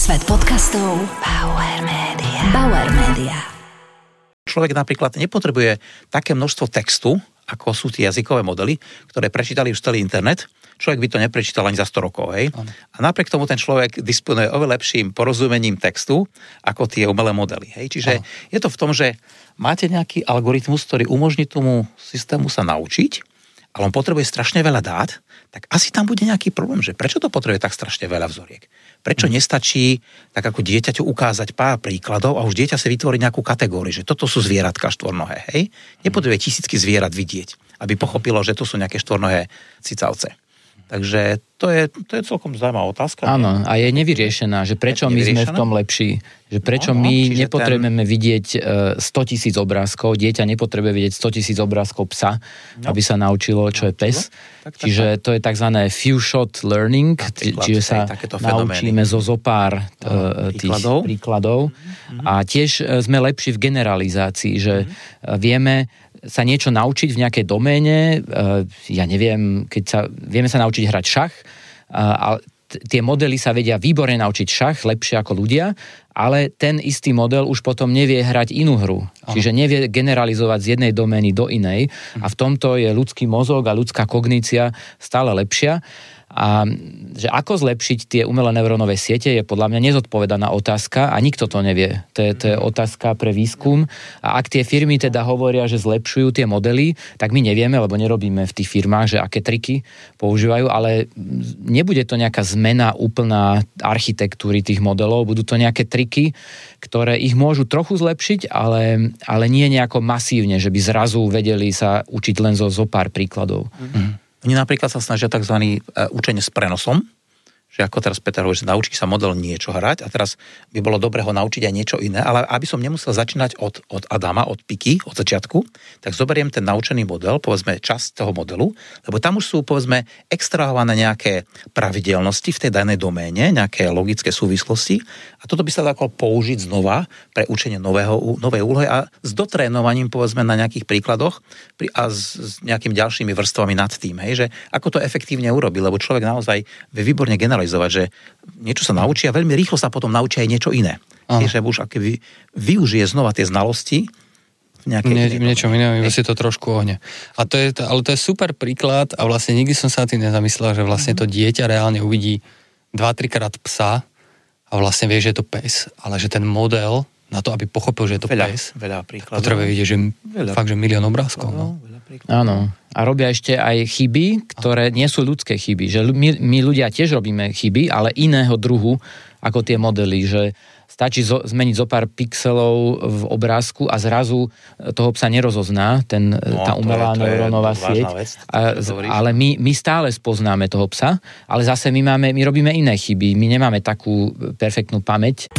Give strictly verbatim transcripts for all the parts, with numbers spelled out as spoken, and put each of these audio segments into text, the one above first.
Svet podcastov Bauer Media. Bauer Media. Človek napríklad nepotrebuje také množstvo textu, ako sú tie jazykové modely, ktoré prečítali už celý internet. Človek by to neprečítal ani za sto rokov, hej? Ano. A napriek tomu ten človek disponuje oveľa lepším porozumením textu, ako tie umelé modely, hej? Čiže ano. Je to v tom, že máte nejaký algoritmus, ktorý umožní tomu systému sa naučiť, ale on potrebuje strašne veľa dát, tak asi tam bude nejaký problém, že prečo to potrebuje tak strašne veľa vzoriek? Prečo nestačí tak ako dieťaťu ukázať pár príkladov a už dieťa si vytvorí nejakú kategóriu, že toto sú zvieratka štvornohé, hej? Nepotrebuje tisícky zvierat vidieť, aby pochopilo, že to sú nejaké štvornohé cicavce. Takže to je, to je celkom zaujímavá otázka. Áno, a je nevyriešená, že prečo my sme v tom lepší. Že prečo no, no, my nepotrebujeme ten... vidieť stotisíc obrázkov, dieťa nepotrebuje vidieť stotisíc obrázkov psa, no. aby sa naučilo, čo je pes. Tak, tak, čiže tak. To je takzvané few shot learning, príklad, čiže sa naučíme zo zopár no, tých príkladov. príkladov. Mm-hmm. A tiež sme lepší v generalizácii, že mm-hmm. vieme sa niečo naučiť v nejakej doméne, ja neviem, keď sa, vieme sa naučiť hrať šach, a tie modely sa vedia výborne naučiť šach, lepšie ako ľudia, ale ten istý model už potom nevie hrať inú hru. Aha. Čiže nevie generalizovať z jednej domény do inej a v tomto je ľudský mozog a ľudská kognícia stále lepšia. A že ako zlepšiť tie umelé neurónové siete je podľa mňa nezodpovedaná otázka a nikto to nevie. To je, to je otázka pre výskum. A ak tie firmy teda hovoria, že zlepšujú tie modely, tak my nevieme, lebo nerobíme v tých firmách, že aké triky používajú, ale nebude to nejaká zmena úplná architektúry tých modelov, budú to nejaké triky, ktoré ich môžu trochu zlepšiť, ale, ale nie nejako masívne, že by zrazu vedeli sa učiť len zo zopár príkladov. Mm. Oni napríklad sa snažia tzv. Učenie s prenosom, že ako teraz Peter hovorí, že naučí sa model niečo hrať a teraz by bolo dobre ho naučiť aj niečo iné, ale aby som nemusel začínať od, od Adama, od piky, od začiatku, tak zoberiem ten naučený model, povedzme časť toho modelu, lebo tam už sú povedzme extrahované nejaké pravidelnosti v tej danej doméne, nejaké logické súvislosti a toto by sa dalo použiť znova pre učenie nového, novej úlohy a s dotrénovaním povedzme na nejakých príkladoch a s, s nejakými ďalšími vrstvami nad tým, hej, že ako to efektívne urobiť, lebo človek naozaj vie výborne generalizovať, že niečo sa naučí a veľmi rýchlo sa potom naučí aj niečo iné. Že už akoby využije znova tie znalosti v nejakej Nie, niečo iné, iba si to trošku ohne. A to je, ale to je super príklad a vlastne nikdy som sa tým nezamyslel, že vlastne to dieťa reálne uvidí dva tri krát psa a vlastne vie, že je to pes, ale že ten model na to, aby pochopil, že je to veľa, pes, veľa príkladov. Potrebuje vidieť, že veľa. Fakt, že milión obrázkov. No. Áno. A robia ešte aj chyby, ktoré nie sú ľudské chyby. Že my, my ľudia tiež robíme chyby, ale iného druhu ako tie modely, že stačí zo, zmeniť zo pár pixelov v obrázku a zrazu toho psa nerozozná, ten, no, tá umelá neurónová sieť. Vec, a, ale my, my stále spoznáme toho psa, ale zase my, máme, my robíme iné chyby. My nemáme takú perfektnú pamäť.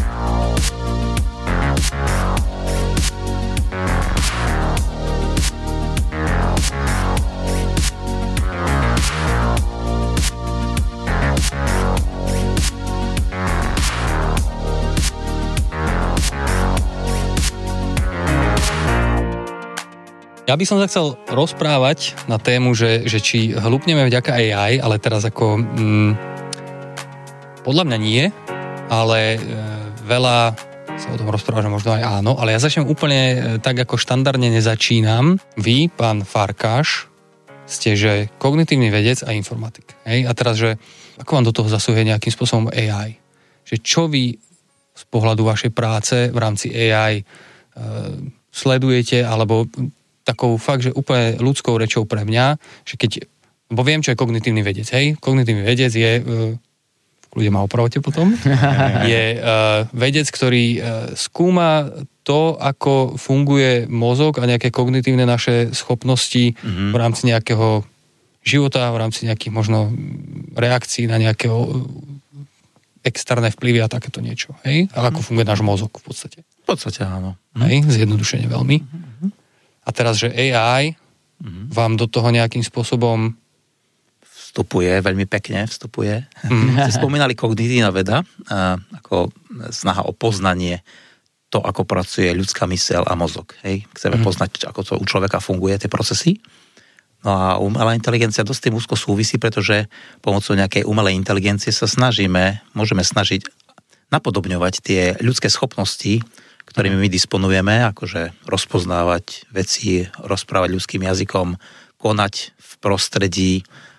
Ja by som sa chcel rozprávať na tému, že, že či hlupneme vďaka á í, ale teraz ako mm, podľa mňa nie, ale e, veľa sa o tom rozpráva, že možno aj áno, ale ja začnem úplne e, tak, ako štandardne nezačínam. Vy, pán Farkáš, ste, že kognitívny vedec a informatik. Hej? A teraz, že ako vám do toho zasúhuje nejakým spôsobom á í? Že čo vy z pohľadu vašej práce v rámci á í e, sledujete, alebo takou fakt, že úplne ľudskou rečou pre mňa, že keď, bo viem, čo je kognitívny vedec, hej? Kognitívny vedec je, v kľude ma opravte potom, je uh, vedec, ktorý uh, skúma to, ako funguje mozog a nejaké kognitívne naše schopnosti mm-hmm. v rámci nejakého života, v rámci nejakých možno reakcií na nejakého externé vplyvy a takéto niečo, hej? A ako funguje náš mozog v podstate. V podstate áno. Hej? Zjednodušene veľmi. Mm-hmm. A teraz, že á í mm-hmm. vám do toho nejakým spôsobom vstupuje, veľmi pekne vstupuje. Mm. Ste spomínali kognitívna veda, ako snaha o poznanie to, ako pracuje ľudská myseľ a mozog. Hej? Chceme mm. poznať, ako to u človeka funguje, tie procesy. No a umelá inteligencia dosť tým úzko súvisí, pretože pomocou nejakej umelej inteligencie sa snažíme, môžeme snažiť napodobňovať tie ľudské schopnosti, ktorými my disponujeme, akože rozpoznávať veci, rozprávať ľudským jazykom, konať v prostredí,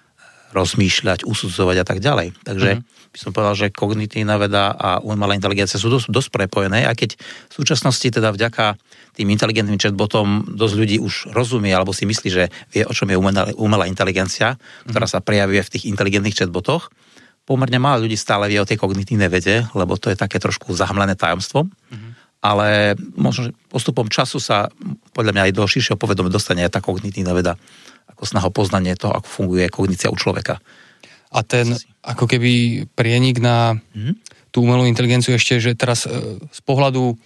rozmýšľať, usudzovať a tak ďalej. Takže mm-hmm. by som povedal, že kognitívna veda a umelá inteligencia sú dosť, dosť prepojené, a keď v súčasnosti teda vďaka tým inteligentným chatbotom dosť ľudí už rozumie, alebo si myslí, že vie, o čom je umelá, umelá inteligencia, mm-hmm. ktorá sa prejavuje v tých inteligentných chatbotoch, pomerne málo ľudí stále vie o tej kognitívnej vede, lebo to je také trošku zahmlené tajomstvo. Mm-hmm. Ale možno, že postupom času sa podľa mňa aj do širšieho povedomia dostane aj tá kognitívna veda, ako snaha poznanie toho, ako funguje kognícia u človeka. A ten ako keby prienik na hmm? tú umelú inteligenciu ešte, že teraz z pohľadu,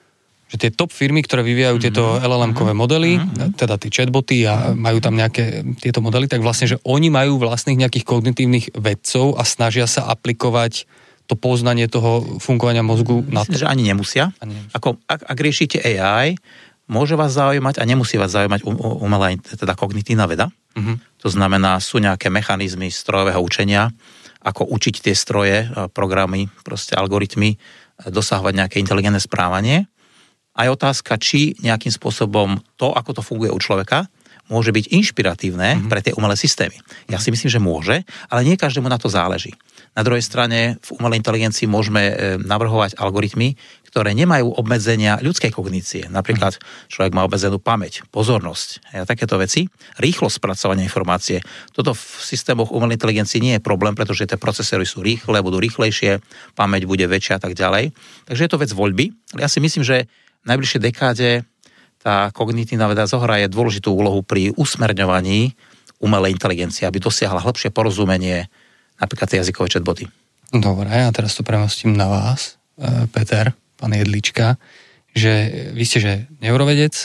že tie top firmy, ktoré vyvíjajú hmm. tieto el el em-kové modely, hmm. teda tie chatboty a majú tam nejaké tieto modely, tak vlastne, že oni majú vlastných nejakých kognitívnych vedcov a snažia sa aplikovať to poznanie toho fungovania mozgu na to. Myslím, že ani nemusia. Ani nemusia. Ako, ak, ak riešite á í, môže vás zaujímať a nemusí vás zaujímať umelá, teda kognitívna veda. Uh-huh. To znamená, sú nejaké mechanizmy strojového učenia, ako učiť tie stroje, programy, proste algoritmy, dosahovať nejaké inteligentné správanie. A je otázka, či nejakým spôsobom to, ako to funguje u človeka, môže byť inšpiratívne uh-huh. pre tie umelé systémy. Ja si myslím, že môže, ale nie každému na to záleží. Na druhej strane v umelej inteligencii môžeme navrhovať algoritmy, ktoré nemajú obmedzenia ľudskej kognície. Napríklad človek má obmedzenú pamäť, pozornosť a takéto veci. Rýchlosť spracovania informácie. Toto v systémoch umelej inteligencii nie je problém, pretože tie procesory sú rýchle, budú rýchlejšie, pamäť bude väčšia a tak ďalej. Takže je to vec voľby. Ja si myslím, že v najbližšej dekáde tá kognitívna veda zohraje dôležitú úlohu pri usmerňovaní umelej inteligencie, aby dosiahla hlbšie porozumenie napríklad tie jazykové chatboty. Dobre, a teraz to premostím na vás, Peter, pán Jedlička, že vy ste že neurovedec,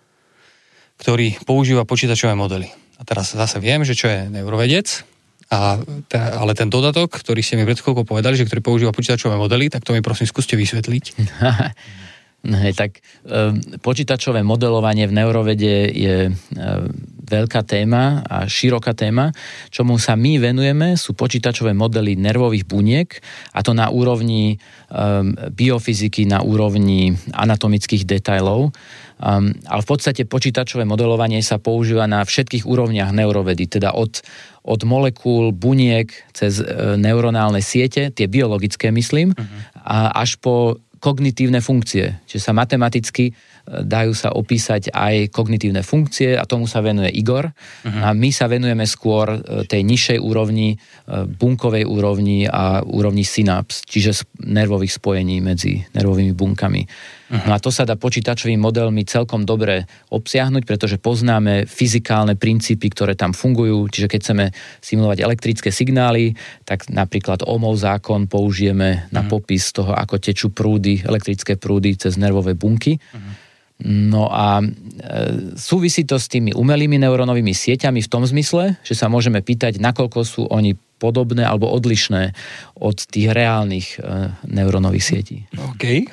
ktorý používa počítačové modely. A teraz zase viem, že čo je neurovedec, a te, ale ten dodatok, ktorý ste mi pred chvíľkou povedali, že ktorý používa počítačové modely, tak to mi prosím skúste vysvetliť. Hej, tak e, počítačové modelovanie v neurovede je e, veľká téma a široká téma. Čomu sa my venujeme, sú počítačové modely nervových buniek, a to na úrovni e, biofyziky, na úrovni anatomických detailov. Um, ale v podstate počítačové modelovanie sa používa na všetkých úrovniach neurovedy, teda od, od molekúl, buniek, cez e, neuronálne siete, tie biologické myslím, uh-huh. a až po kognitívne funkcie. Čiže sa matematicky dajú sa opísať aj kognitívne funkcie, a tomu sa venuje Igor. Uh-huh. A my sa venujeme skôr tej nižšej úrovni, bunkovej úrovni a úrovni synaps, čiže nervových spojení medzi nervovými bunkami. Uh-huh. No a to sa dá počítačovými modelmi celkom dobre obsiahnuť, pretože poznáme fyzikálne princípy, ktoré tam fungujú. Čiže keď chceme simulovať elektrické signály, tak napríklad Ohmov zákon použijeme uh-huh. na popis toho, ako tečú prúdy, elektrické prúdy cez nervové bunky. Uh-huh. No a e, súvisí to s tými umelými neurónovými sieťami v tom zmysle, že sa môžeme pýtať, nakoľko sú oni podobné alebo odlišné od tých reálnych e, neurónových sietí. OK.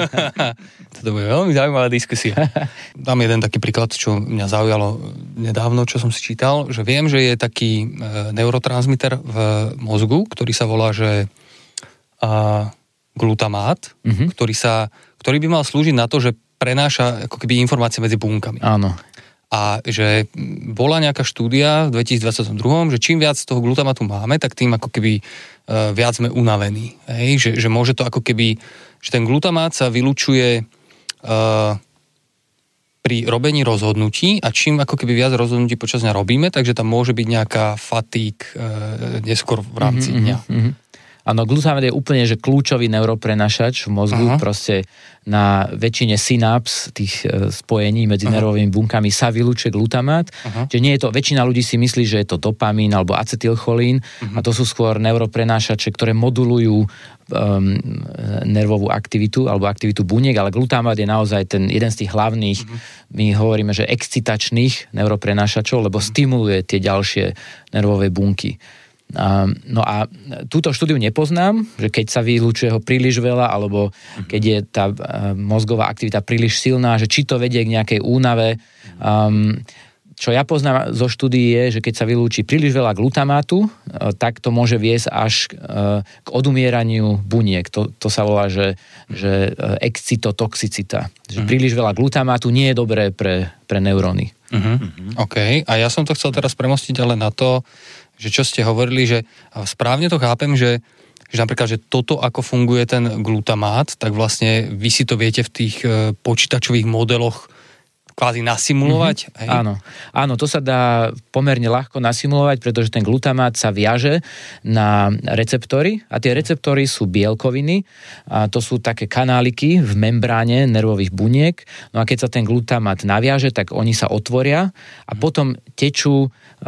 To bude veľmi zaujímavá diskusia. Dám jeden taký príklad, čo mňa zaujalo nedávno, čo som si čítal, že viem, že je taký e, neurotransmiter v mozgu, ktorý sa volá, že a, glutamát, mm-hmm. ktorý, sa, ktorý by mal slúžiť na to, že prenáša ako keby informácie medzi bunkami. Áno. A že bola nejaká štúdia v dvetisícdvadsaťdva, že čím viac toho glutamatu máme, tak tým ako keby uh, viac sme unavení. Hej? Že, že môže to ako keby, že ten glutamát sa vylučuje uh, pri robení rozhodnutí, a čím ako keby viac rozhodnutí počas dňa robíme, takže tam môže byť nejaká fatík uh, neskôr v rámci mm-hmm, dňa. Mm-hmm. Áno, glutamát je úplne že kľúčový neuroprenašač v mozgu. Aha. Proste na väčšine synaps, tých e, spojení medzi Aha. nervovými bunkami sa vylučuje glutamát. Aha. Čiže nie je to, väčšina ľudí si myslí, že je to dopamín alebo acetylcholín, Aha. a to sú skôr neuroprenášače, ktoré modulujú um, nervovú aktivitu alebo aktivitu buniek, ale glutamát je naozaj ten jeden z tých hlavných, Aha. my hovoríme, že excitačných neuroprenášačov, lebo Aha. stimuluje tie ďalšie nervové bunky. No a túto štúdiu nepoznám, že keď sa vylučuje ho príliš veľa, alebo keď je tá mozgová aktivita príliš silná, že či to vedie k nejakej únave. Um, čo ja poznám zo štúdií je, že keď sa vylúči príliš veľa glutamátu, tak to môže viesť až k odumieraniu buniek. To, to sa volá, že, že excitotoxicita. Že príliš veľa glutamátu nie je dobré pre, pre neuróny. Uh-huh. OK. A ja som to chcel teraz premostiť ale na to, že čo ste hovorili, že správne to chápem, že že napríklad, že toto, ako funguje ten glutamát, tak vlastne vy si to viete v tých e, počítačových modeloch kvázi nasimulovať? Mm-hmm. Áno. Áno, to sa dá pomerne ľahko nasimulovať, pretože ten glutamát sa viaže na receptory a tie receptory sú bielkoviny a to sú také kanáliky v membráne nervových buniek. No a keď sa ten glutamát naviaže, tak oni sa otvoria a potom tečú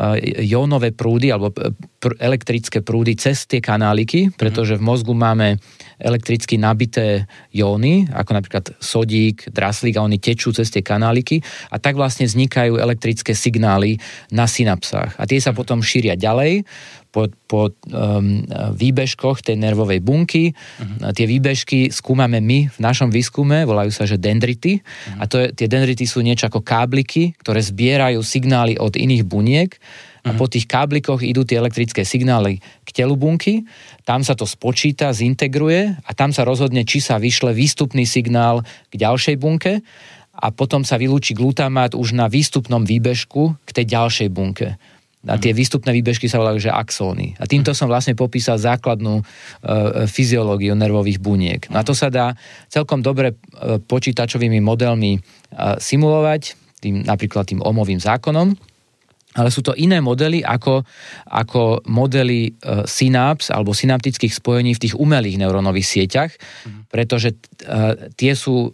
jónové prúdy alebo pr- elektrické prúdy cez tie kanáliky, pretože v mozgu máme elektricky nabité jóny, ako napríklad sodík, draslík a oni tečú cez tie kanáliky a tak vlastne vznikajú elektrické signály na synapsách. A tie sa potom šíria ďalej po, po um, výbežkoch tej nervovej bunky. Uh-huh. Tie výbežky skúmame my v našom výskume, volajú sa, že dendrity. Uh-huh. A to je, tie dendrity sú niečo ako kábliky, ktoré zbierajú signály od iných buniek a uh-huh. po tých káblikoch idú tie elektrické signály k telu bunky, tam sa to spočíta, zintegruje a tam sa rozhodne, či sa vyšle výstupný signál k ďalšej bunke a potom sa vylúči glutamát už na výstupnom výbežku k tej ďalšej bunke. A tie výstupné výbežky sa volajú, že axóny. A týmto som vlastne popísal základnú e, fyziológiu nervových buniek. No a to sa dá celkom dobre e, počítačovými modelmi e, simulovať, tým, napríklad tým Ohmovým zákonom, ale sú to iné modely ako, ako modely e, synaps alebo synaptických spojení v tých umelých neurónových sieťach, pretože e, tie sú e,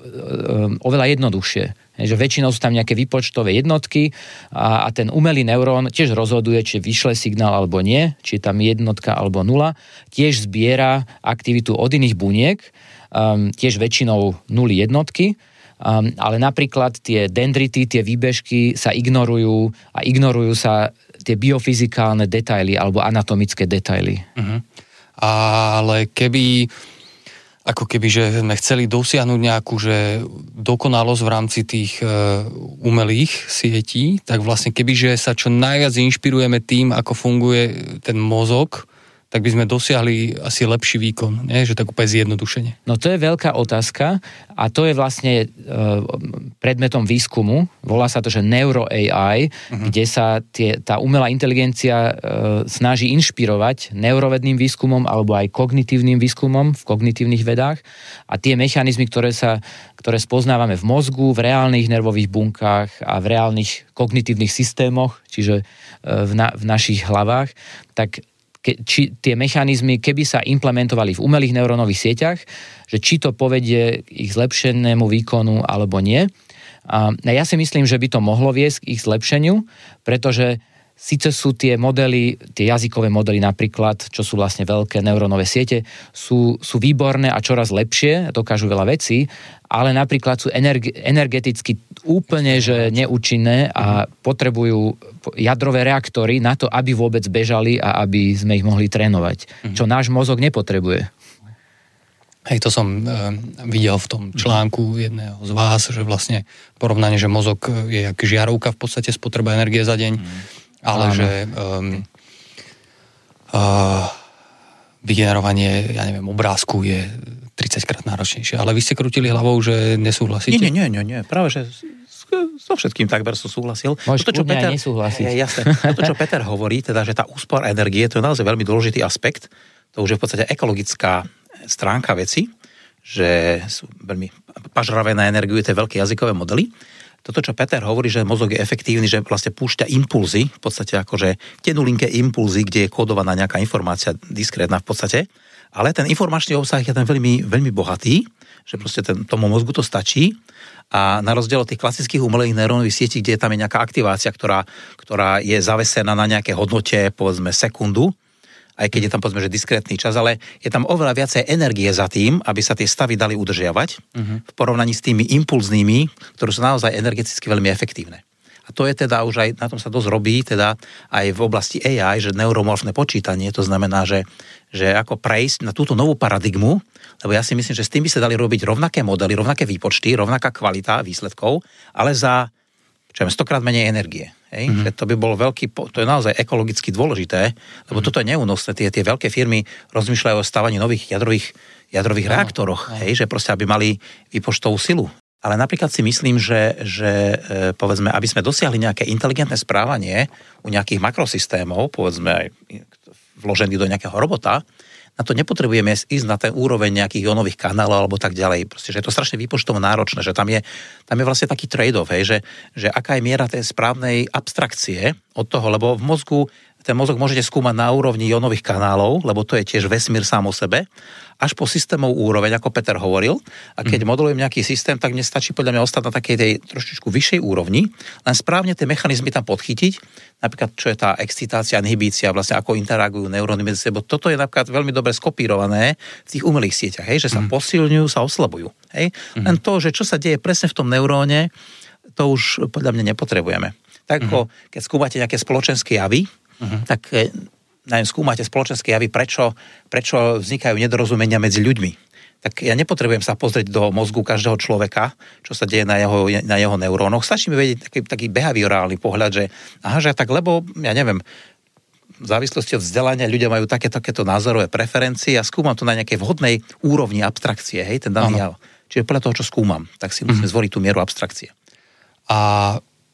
oveľa jednoduchšie. Že väčšinou sú tam nejaké výpočtové jednotky a, a ten umelý neurón tiež rozhoduje, či vyšle signál alebo nie, či je tam jednotka alebo nula. Tiež zbiera aktivitu od iných buniek, um, tiež väčšinou nuly jednotky, um, ale napríklad tie dendrity, tie výbežky sa ignorujú a ignorujú sa tie biofyzikálne detaily alebo anatomické detaily. Uh-huh. Ale keby... ako keby, že sme chceli dosiahnuť nejakú že dokonalosť v rámci tých e, umelých sietí, tak vlastne keby, že sa čo najviac inšpirujeme tým, ako funguje ten mozog, tak by sme dosiahli asi lepší výkon, nie? Že tak úplne zjednodušene. No to je veľká otázka a to je vlastne e, predmetom výskumu. Volá sa to, že Neuro á í, uh-huh. kde sa tie, tá umelá inteligencia e, snaží inšpirovať neurovedným výskumom alebo aj kognitívnym výskumom v kognitívnych vedách a tie mechanizmy, ktoré, sa, ktoré spoznávame v mozgu, v reálnych nervových bunkách a v reálnych kognitívnych systémoch, čiže e, v, na, v našich hlavách, tak Ke, či tie mechanizmy, keby sa implementovali v umelých neurónových sieťach, že či to povedie k ich zlepšenému výkonu alebo nie. A ja si myslím, že by to mohlo viesť k ich zlepšeniu, pretože síce sú tie modely, tie jazykové modely napríklad, čo sú vlastne veľké neurónové siete, sú, sú výborné a čoraz lepšie, dokážu veľa vecí, ale napríklad sú energe, energeticky úplne že neúčinné a potrebujú jadrové reaktory na to, aby vôbec bežali a aby sme ich mohli trénovať, čo náš mozog nepotrebuje. Hej, to som e, videl v tom článku jedného z vás, že vlastne porovnanie, že mozog je jak žiarovka v podstate spotreba energie za deň, mm. ale áno. že um, uh, vygenerovanie, ja neviem, obrázku je tridsaťkrát náročnejšie. Ale vy ste krútili hlavou, že nesúhlasíte? Nie, nie, nie, nie. Práve, že so všetkým takber som súhlasil. Môžeš to, čo Peter, nesúhlasiť. Je, jasné. To, čo Peter hovorí, teda, že tá úspor energie, to je naozaj veľmi dôležitý aspekt. To už je v podstate ekologická stránka veci, že sú veľmi pažravé na energiu, tie veľké jazykové modely. Toto, čo Peter hovorí, že mozog je efektívny, že vlastne púšťa impulzy, v podstate akože tenulinké impulzy, kde je kódovaná nejaká informácia diskrétna v podstate, ale ten informačný obsah je tam veľmi, veľmi bohatý, že proste ten, tomu mozgu to stačí a na rozdiel od tých klasických umelých neurónových sietí, kde tam je nejaká aktivácia, ktorá, ktorá je zavesená na nejaké hodnote, povedzme sekundu, aj keď je tam povedzme, že diskrétny čas, ale je tam oveľa viacej energie za tým, aby sa tie stavy dali udržiavať uh-huh. v porovnaní s tými impulznými, ktoré sú naozaj energeticky veľmi efektívne. A to je teda už aj, na tom sa dosť robí, teda aj v oblasti á í, že neuromorfné počítanie, to znamená, že, že ako prejsť na túto novú paradigmu, lebo ja si myslím, že s tým by sa dali robiť rovnaké modely, rovnaké výpočty, rovnaká kvalita výsledkov, ale za čo je stokrát menej energie. Hej? Mm-hmm. To by bol veľký, to je naozaj ekologicky dôležité, lebo mm-hmm. toto je neúnosné. Tie, tie veľké firmy rozmýšľajú o stávaní nových jadrových, jadrových no, reaktoroch, no. Hej? Že proste, aby mali výpočtovú silu. Ale napríklad si myslím, že, že povedzme, aby sme dosiahli nejaké inteligentné správanie u nejakých makrosystémov, povedzme aj vložený do nejakého robota, na to nepotrebujeme ísť na ten úroveň nejakých jónových kanálov alebo tak ďalej. Proste, že je to strašne výpočtovo náročné, že tam je, tam je vlastne taký trade-off, hej, že, že aká je miera tej správnej abstrakcie od toho, lebo v mozgu, ten mozog môžete skúmať na úrovni jónových kanálov, lebo to je tiež vesmír sám o sebe, až po systémov úroveň, ako Peter hovoril. A keď mm. modelujem nejaký systém, tak mne stačí podľa mňa ostať na takej tej trošičku vyššej úrovni, len správne tie mechanizmy tam podchytiť, napríklad čo je tá excitácia, inhibícia, vlastne ako interagujú neuróny medzi sebou. Toto je napríklad veľmi dobre skopírované v tých umelých sieťach, hej, že sa mm. posilňujú, sa oslabujú. Hej. Mm. Len to, že čo sa deje presne v tom neuróne, to už podľa mňa nepotrebujeme. Tak ako mm. keď skúmate nejaké spoločenské javy, mm. tak neviem, skúmate spoločenské javy, prečo, prečo vznikajú nedorozumenia medzi ľuďmi. Tak ja nepotrebujem sa pozrieť do mozgu každého človeka, čo sa deje na jeho, na jeho neurónoch. Stačí mi vedieť taký, taký behaviorálny pohľad, že aha, že tak, lebo, ja neviem, v závislosti od vzdelania ľudia majú také, takéto názorové preferencie a skúmam to na nejakej vhodnej úrovni abstrakcie, hej, ten daný jav. Čiže podľa toho, čo skúmam, tak si musíme mm. zvoliť tú mieru abstrakcie. A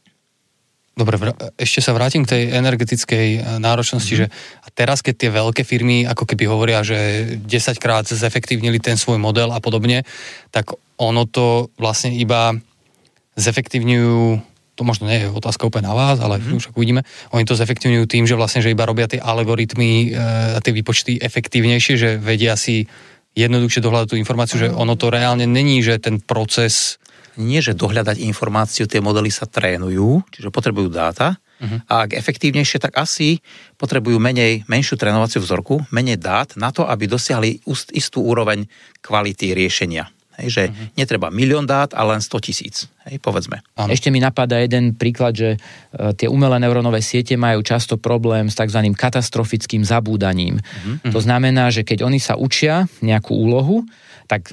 dobre, ešte sa vrátim k tej energetickej náročnosti, mm. že a teraz, keď tie veľké firmy ako keby hovoria, že desaťkrát zefektívnili ten svoj model a podobne, tak ono to vlastne iba zefektívňujú, to možno nie je otázka úplne na vás, ale mm. však uvidíme, oni to zefektívňujú tým, že vlastne, že iba robia tie algoritmy a tie výpočty efektívnejšie, že vedia si jednoduchšie dohľadať tú informáciu, že ono to reálne není, že ten proces nie, že dohľadať informáciu, tie modely sa trénujú, čiže potrebujú dáta, uh-huh. a ak efektívnejšie, tak asi potrebujú menej, menšiu trénovaciu vzorku, menej dát na to, aby dosiahli istú úroveň kvality riešenia. Hej, že uh-huh. netreba milión dát, ale len sto tisíc, hej, povedzme. Ano. Ešte mi napadá jeden príklad, že uh, tie umelé neurónové siete majú často problém s tzv. Katastrofickým zabúdaním. Uh-huh. To znamená, že keď oni sa učia nejakú úlohu, tak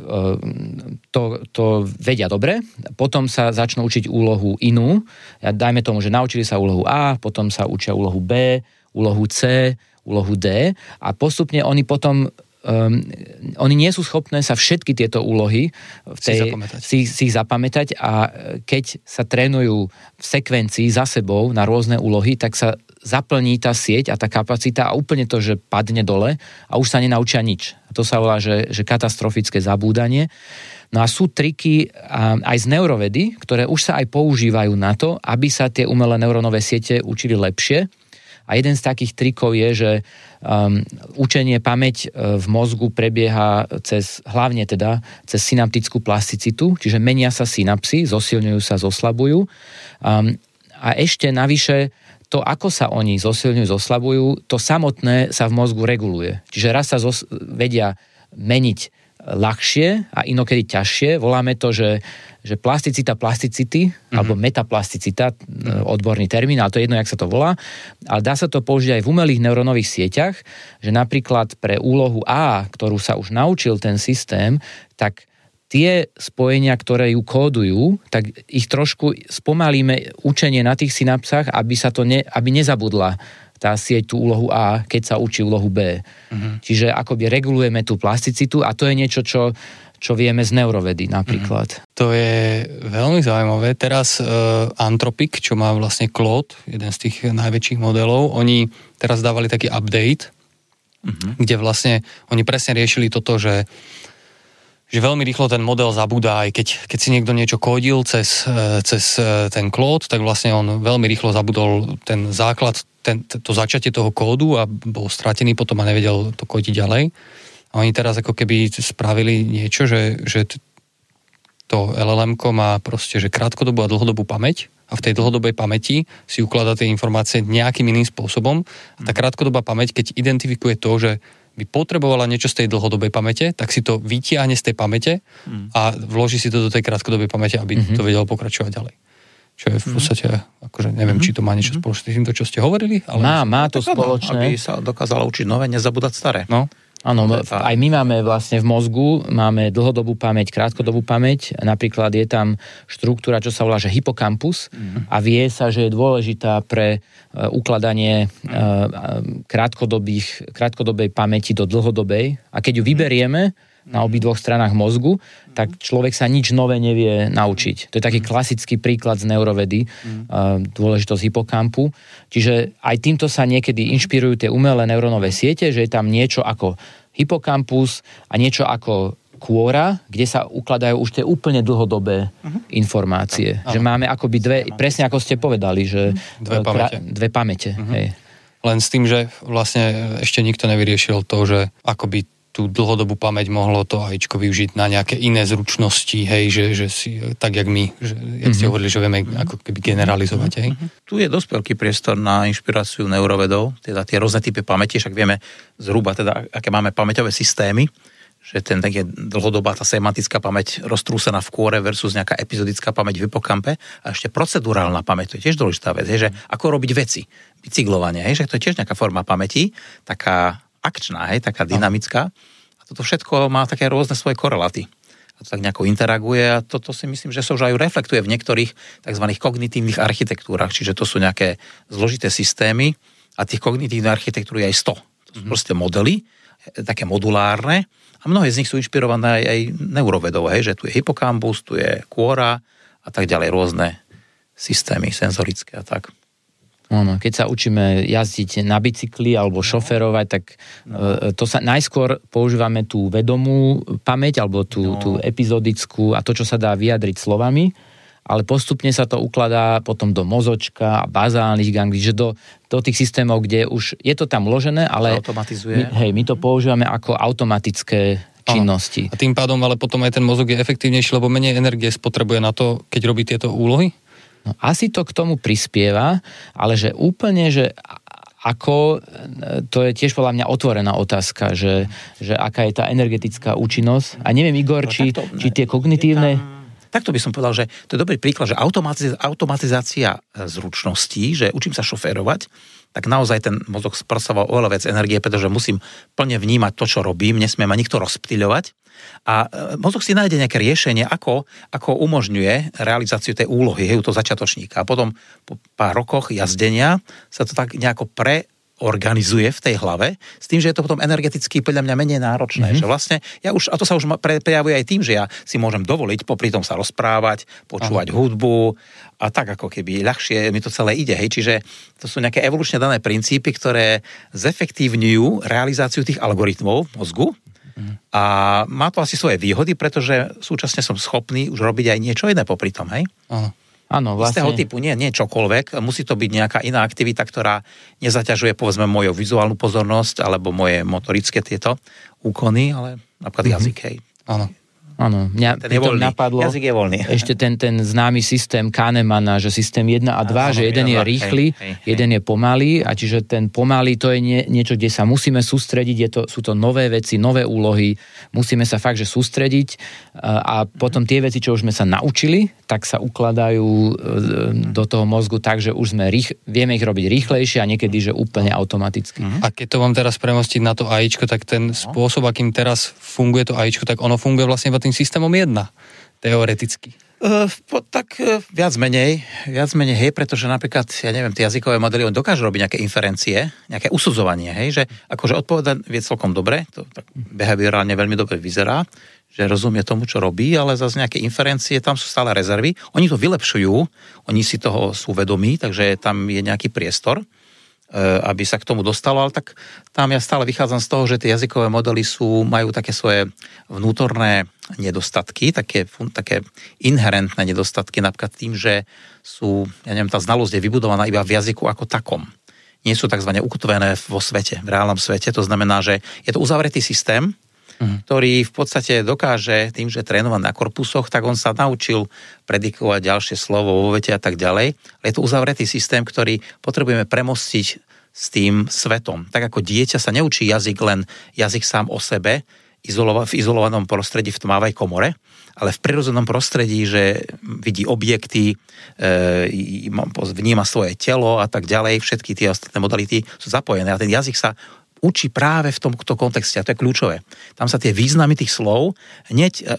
to, to vedia dobre, potom sa začnú učiť úlohu inú, dajme tomu, že naučili sa úlohu A, potom sa učia úlohu B, úlohu C, úlohu D a postupne oni potom um, oni nie sú schopné sa všetky tieto úlohy v tej, si, zapamätať. Si, si ich zapamätať a keď sa trénujú v sekvencii za sebou na rôzne úlohy, tak sa zaplní tá sieť a tá kapacita a úplne to, že padne dole a už sa nenaučia nič. A to sa volá, že, že katastrofické zabúdanie. No a sú triky aj z neurovedy, ktoré už sa aj používajú na to, aby sa tie umelé neurónové siete učili lepšie. A jeden z takých trikov je, že um, učenie pamäť v mozgu prebieha cez, hlavne teda, cez synaptickú plasticitu, čiže menia sa synapsy, zosilňujú sa, zoslabujú. Um, a ešte navyše to, ako sa oni zosilňujú, zoslabujú, to samotné sa v mozgu reguluje. Čiže raz sa zos- vedia meniť ľahšie a inokedy ťažšie. Voláme to, že, že plasticita plasticity, mm-hmm. alebo metaplasticita, odborný termín, ale to je jedno, jak sa to volá. Ale dá sa to použiť aj v umelých neurónových sieťach, že napríklad pre úlohu A, ktorú sa už naučil ten systém, tak tie spojenia, ktoré ju kódujú, tak ich trošku spomalíme učenie na tých synapsách, aby sa to ne, aby nezabudla tá sieť tú úlohu A, keď sa učí úlohu B. Uh-huh. Čiže akoby regulujeme tú plasticitu a to je niečo, čo, čo vieme z neurovedy napríklad. Uh-huh. To je veľmi zaujímavé. Teraz uh, Anthropic, čo má vlastne Claude, jeden z tých najväčších modelov, oni teraz dávali taký update, uh-huh. kde vlastne oni presne riešili toto, že že veľmi rýchlo ten model zabúda, aj keď, keď si niekto niečo kódil cez, cez ten Claude, tak vlastne on veľmi rýchlo zabudol ten základ, ten, to začatie toho kódu a bol stratený potom a nevedel to kódiť ďalej. A oni teraz ako keby spravili niečo, že, že to el el emko má proste, že krátkodobú a dlhodobú pamäť a v tej dlhodobej pamäti si ukladá tie informácie nejakým iným spôsobom. A tá krátkodobá pamäť, keď identifikuje to, že by potrebovala niečo z tej dlhodobej pamäte, tak si to vytiahne z tej pamäte a vloží si to do tej krátkodobej pamäte, aby mm-hmm. to vedelo pokračovať ďalej. Čo je v podstate, akože neviem, mm-hmm. či to má niečo spoločné s týmto, čo ste hovorili. Ale má, má to spoločné. Aby sa dokázala učiť nové, nezabúdať staré. No. Áno, aj my máme vlastne v mozgu, máme dlhodobú pamäť, krátkodobú pamäť. Napríklad je tam štruktúra, čo sa volá, že hypokampus mm. a vie sa, že je dôležitá pre uh, ukladanie uh, krátkodobých, krátkodobej pamäti do dlhodobej. A keď ju vyberieme na obidvoch stranách mozgu, tak človek sa nič nové nevie naučiť. To je taký klasický príklad z neurovedy, uh, dôležitosť hypokampu. Čiže aj týmto sa niekedy inšpirujú tie umelé neurónové siete, že je tam niečo ako hypokampus a niečo ako kôra, kde sa ukladajú už tie úplne dlhodobé uh-huh. informácie. Že máme akoby dve, presne ako ste povedali, že dve pamäte. Dve pamäte uh-huh. hej. Len s tým, že vlastne ešte nikto nevyriešil to, že akoby tú dlhodobú pamäť mohlo to AIčko využiť na nejaké iné zručnosti, hej, že, že si, tak jak my, že, jak ste hovorili, že vieme ako keby generalizovať, hej. Tu je dosť veľký priestor na inšpiráciu neurovedov, teda tie rôzne typy pamäti, však vieme zhruba teda, aké máme pamäťové systémy, že ten tak je dlhodobá tá semantická pamäť roztrúsená v kôre versus nejaká epizodická pamäť v hipokampe a ešte procedurálna pamäť, to je tiež dôležitá vec, hej, že ako robiť veci, bicyklovanie, hej, že to je tiež nejaká forma pamäti, taká akčná, hej, taká dynamická. A toto všetko má také rôzne svoje korelaty. A to tak nejako interaguje a toto si myslím, že sa už aj reflektuje v niektorých tzv. Kognitívnych architektúrach, čiže to sú nejaké zložité systémy a tých kognitívnych architektúr je aj sto. To sú proste modely, také modulárne a mnohé z nich sú inšpirované aj, aj neurovedou, hej, že tu je hypokampus, tu je kôra a tak ďalej, rôzne systémy senzorické a tak. Áno, keď sa učíme jazdiť na bicykli alebo šoferovať, tak no. to sa najskôr používame tú vedomú pamäť alebo tú, no. tú epizodickú a to, čo sa dá vyjadriť slovami, ale postupne sa to ukladá potom do mozočka a bazálnych ganglí, že do, do tých systémov, kde už je to tam vložené, ale automatizuje. My, hej, my to používame ako automatické činnosti. A tým pádom ale potom aj ten mozog je efektívnejší, lebo menej energie spotrebuje na to, keď robí tieto úlohy? No, asi to k tomu prispieva, ale že úplne, že ako, to je tiež podľa mňa otvorená otázka, že, že aká je tá energetická účinnosť. A neviem, Igor, no, či, takto, či tie kognitívne... Tam, takto by som povedal, že to je dobrý príklad, že automatiz, automatizácia zručností, že učím sa šoférovať, tak naozaj ten mozog spracová oveľa viac energie, pretože musím plne vnímať to, čo robím, nesmie ma nikto rozptýľovať. A mozog si nájde nejaké riešenie, ako, ako umožňuje realizáciu tej úlohy, hej, to začiatočníka. A potom po pár rokoch jazdenia sa to tak nejako preorganizuje v tej hlave, s tým, že je to potom energeticky podľa mňa menej náročné. Mm-hmm. Že vlastne ja už, a to sa už pre, prejavuje aj tým, že ja si môžem dovoliť popri tom sa rozprávať, počúvať Aha. hudbu a tak ako keby ľahšie mi to celé ide. Hej. Čiže to sú nejaké evolučne dané princípy, ktoré zefektívňujú realizáciu tých algoritmov mozgu. A má to asi svoje výhody, pretože súčasne som schopný už robiť aj niečo iné popri tom, hej? Áno, vlastne. Z toho typu, nie, nie čokoľvek, musí to byť nejaká iná aktivita, ktorá nezaťažuje, povedzme, moju vizuálnu pozornosť alebo moje motorické tieto úkony, ale napríklad mm-hmm. jazyk, hej. Áno. Áno, mňa pritom napadlo jazyk je voľný. Ešte ten, ten známy systém Kahnemana, že systém jeden a dva, že jeden je rýchly, hej, hej, jeden je pomalý a čiže ten pomalý to je nie, niečo, kde sa musíme sústrediť, je to, sú to nové veci, nové úlohy, musíme sa fakt, že sústrediť a potom tie veci, čo už sme sa naučili, tak sa ukladajú do toho mozgu tak, že už sme rých, vieme ich robiť rýchlejšie a niekedy, že úplne automaticky. A keď to mám teraz premostiť na to AIčko, tak ten spôsob, akým teraz funguje to AIčko, tak ono funguje vlastne iba tým systémom jedna, teoreticky. Uh, po, tak uh, viac menej, viac menej, hej, pretože napríklad, ja neviem, tie jazykové modely, on dokáže robiť nejaké inferencie, nejaké usudzovanie, hej, že akože odpovedať vie celkom dobre, to tak behaviorálne veľmi dobre vyzerá, že rozumie tomu, čo robí, ale zase nejaké inferencie, tam sú stále rezervy, oni to vylepšujú, oni si toho sú vedomí, takže tam je nejaký priestor, aby sa k tomu dostalo, ale tak tam ja stále vychádzam z toho, že tie jazykové modely sú, majú také svoje vnútorné nedostatky, také, také inherentné nedostatky, napríklad tým, že sú, ja neviem, tá znalosť je vybudovaná iba v jazyku ako takom. Nie sú takzvané ukotvené vo svete, v reálnom svete, to znamená, že je to uzavretý systém, Mm. ktorý v podstate dokáže tým, že trénoval na korpusoch, tak on sa naučil predikovať ďalšie slovo vo vete a tak ďalej. Ale je to uzavretý systém, ktorý potrebujeme premostiť s tým svetom. Tak ako dieťa sa neučí jazyk len jazyk sám o sebe, izolova- v izolovanom prostredí v tmavej komore, ale v prirodzenom prostredí, že vidí objekty, e, vníma svoje telo a tak ďalej, všetky tie ostatné modality sú zapojené a ten jazyk sa učí práve v tomto kontexte, a to je kľúčové. Tam sa tie významy tých slov hneď e,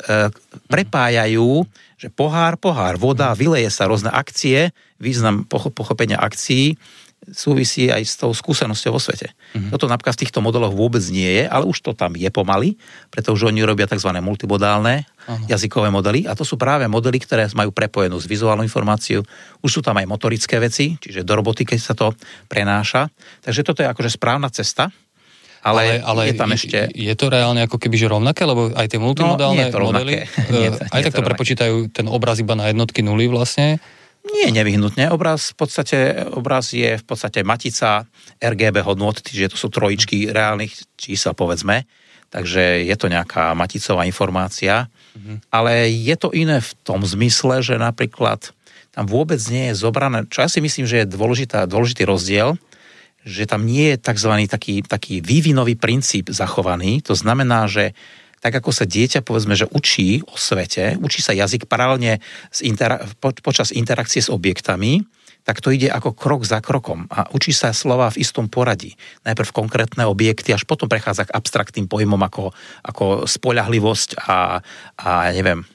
prepájajú, že pohár, pohár, voda, vyleje sa, rôzne akcie, význam pochopenia akcií súvisí aj s tou skúsenosťou vo svete. Mm-hmm. Toto napríklad v týchto modeloch vôbec nie je, ale už to tam je pomaly, pretože oni robia tzv. Multimodálne uh-huh. jazykové modely a to sú práve modely, ktoré majú prepojenú s vizuálnou informáciou. Už sú tam aj motorické veci, čiže do robotiky sa to prenáša. Takže toto je akože správna cesta. Ale, ale, ale je tam ešte... Je to reálne ako keby že rovnaké? Lebo aj tie multimodálne no, modely, nie, aj nie tak to prepočítajú ten obraz iba na jednotky nuly vlastne? Nie, nevyhnutne. Obraz v podstate, obraz je v podstate matica er gé bé hodnot, čiže to sú trojičky reálnych čísel, povedzme. Takže je to nejaká maticová informácia. Mhm. Ale je to iné v tom zmysle, že napríklad tam vôbec nie je zobrané, čo ja si myslím, že je dôležitá, dôležitý rozdiel, že tam nie je takzvaný taký, taký vývinový princíp zachovaný. To znamená, že tak ako sa dieťa, povedzme, že učí o svete, učí sa jazyk paralelne s intera- po, počas interakcie s objektami, tak to ide ako krok za krokom a učí sa slova v istom poradí. Najprv konkrétne objekty, až potom prechádza k abstraktným pojmom ako, ako spoľahlivosť a, a neviem,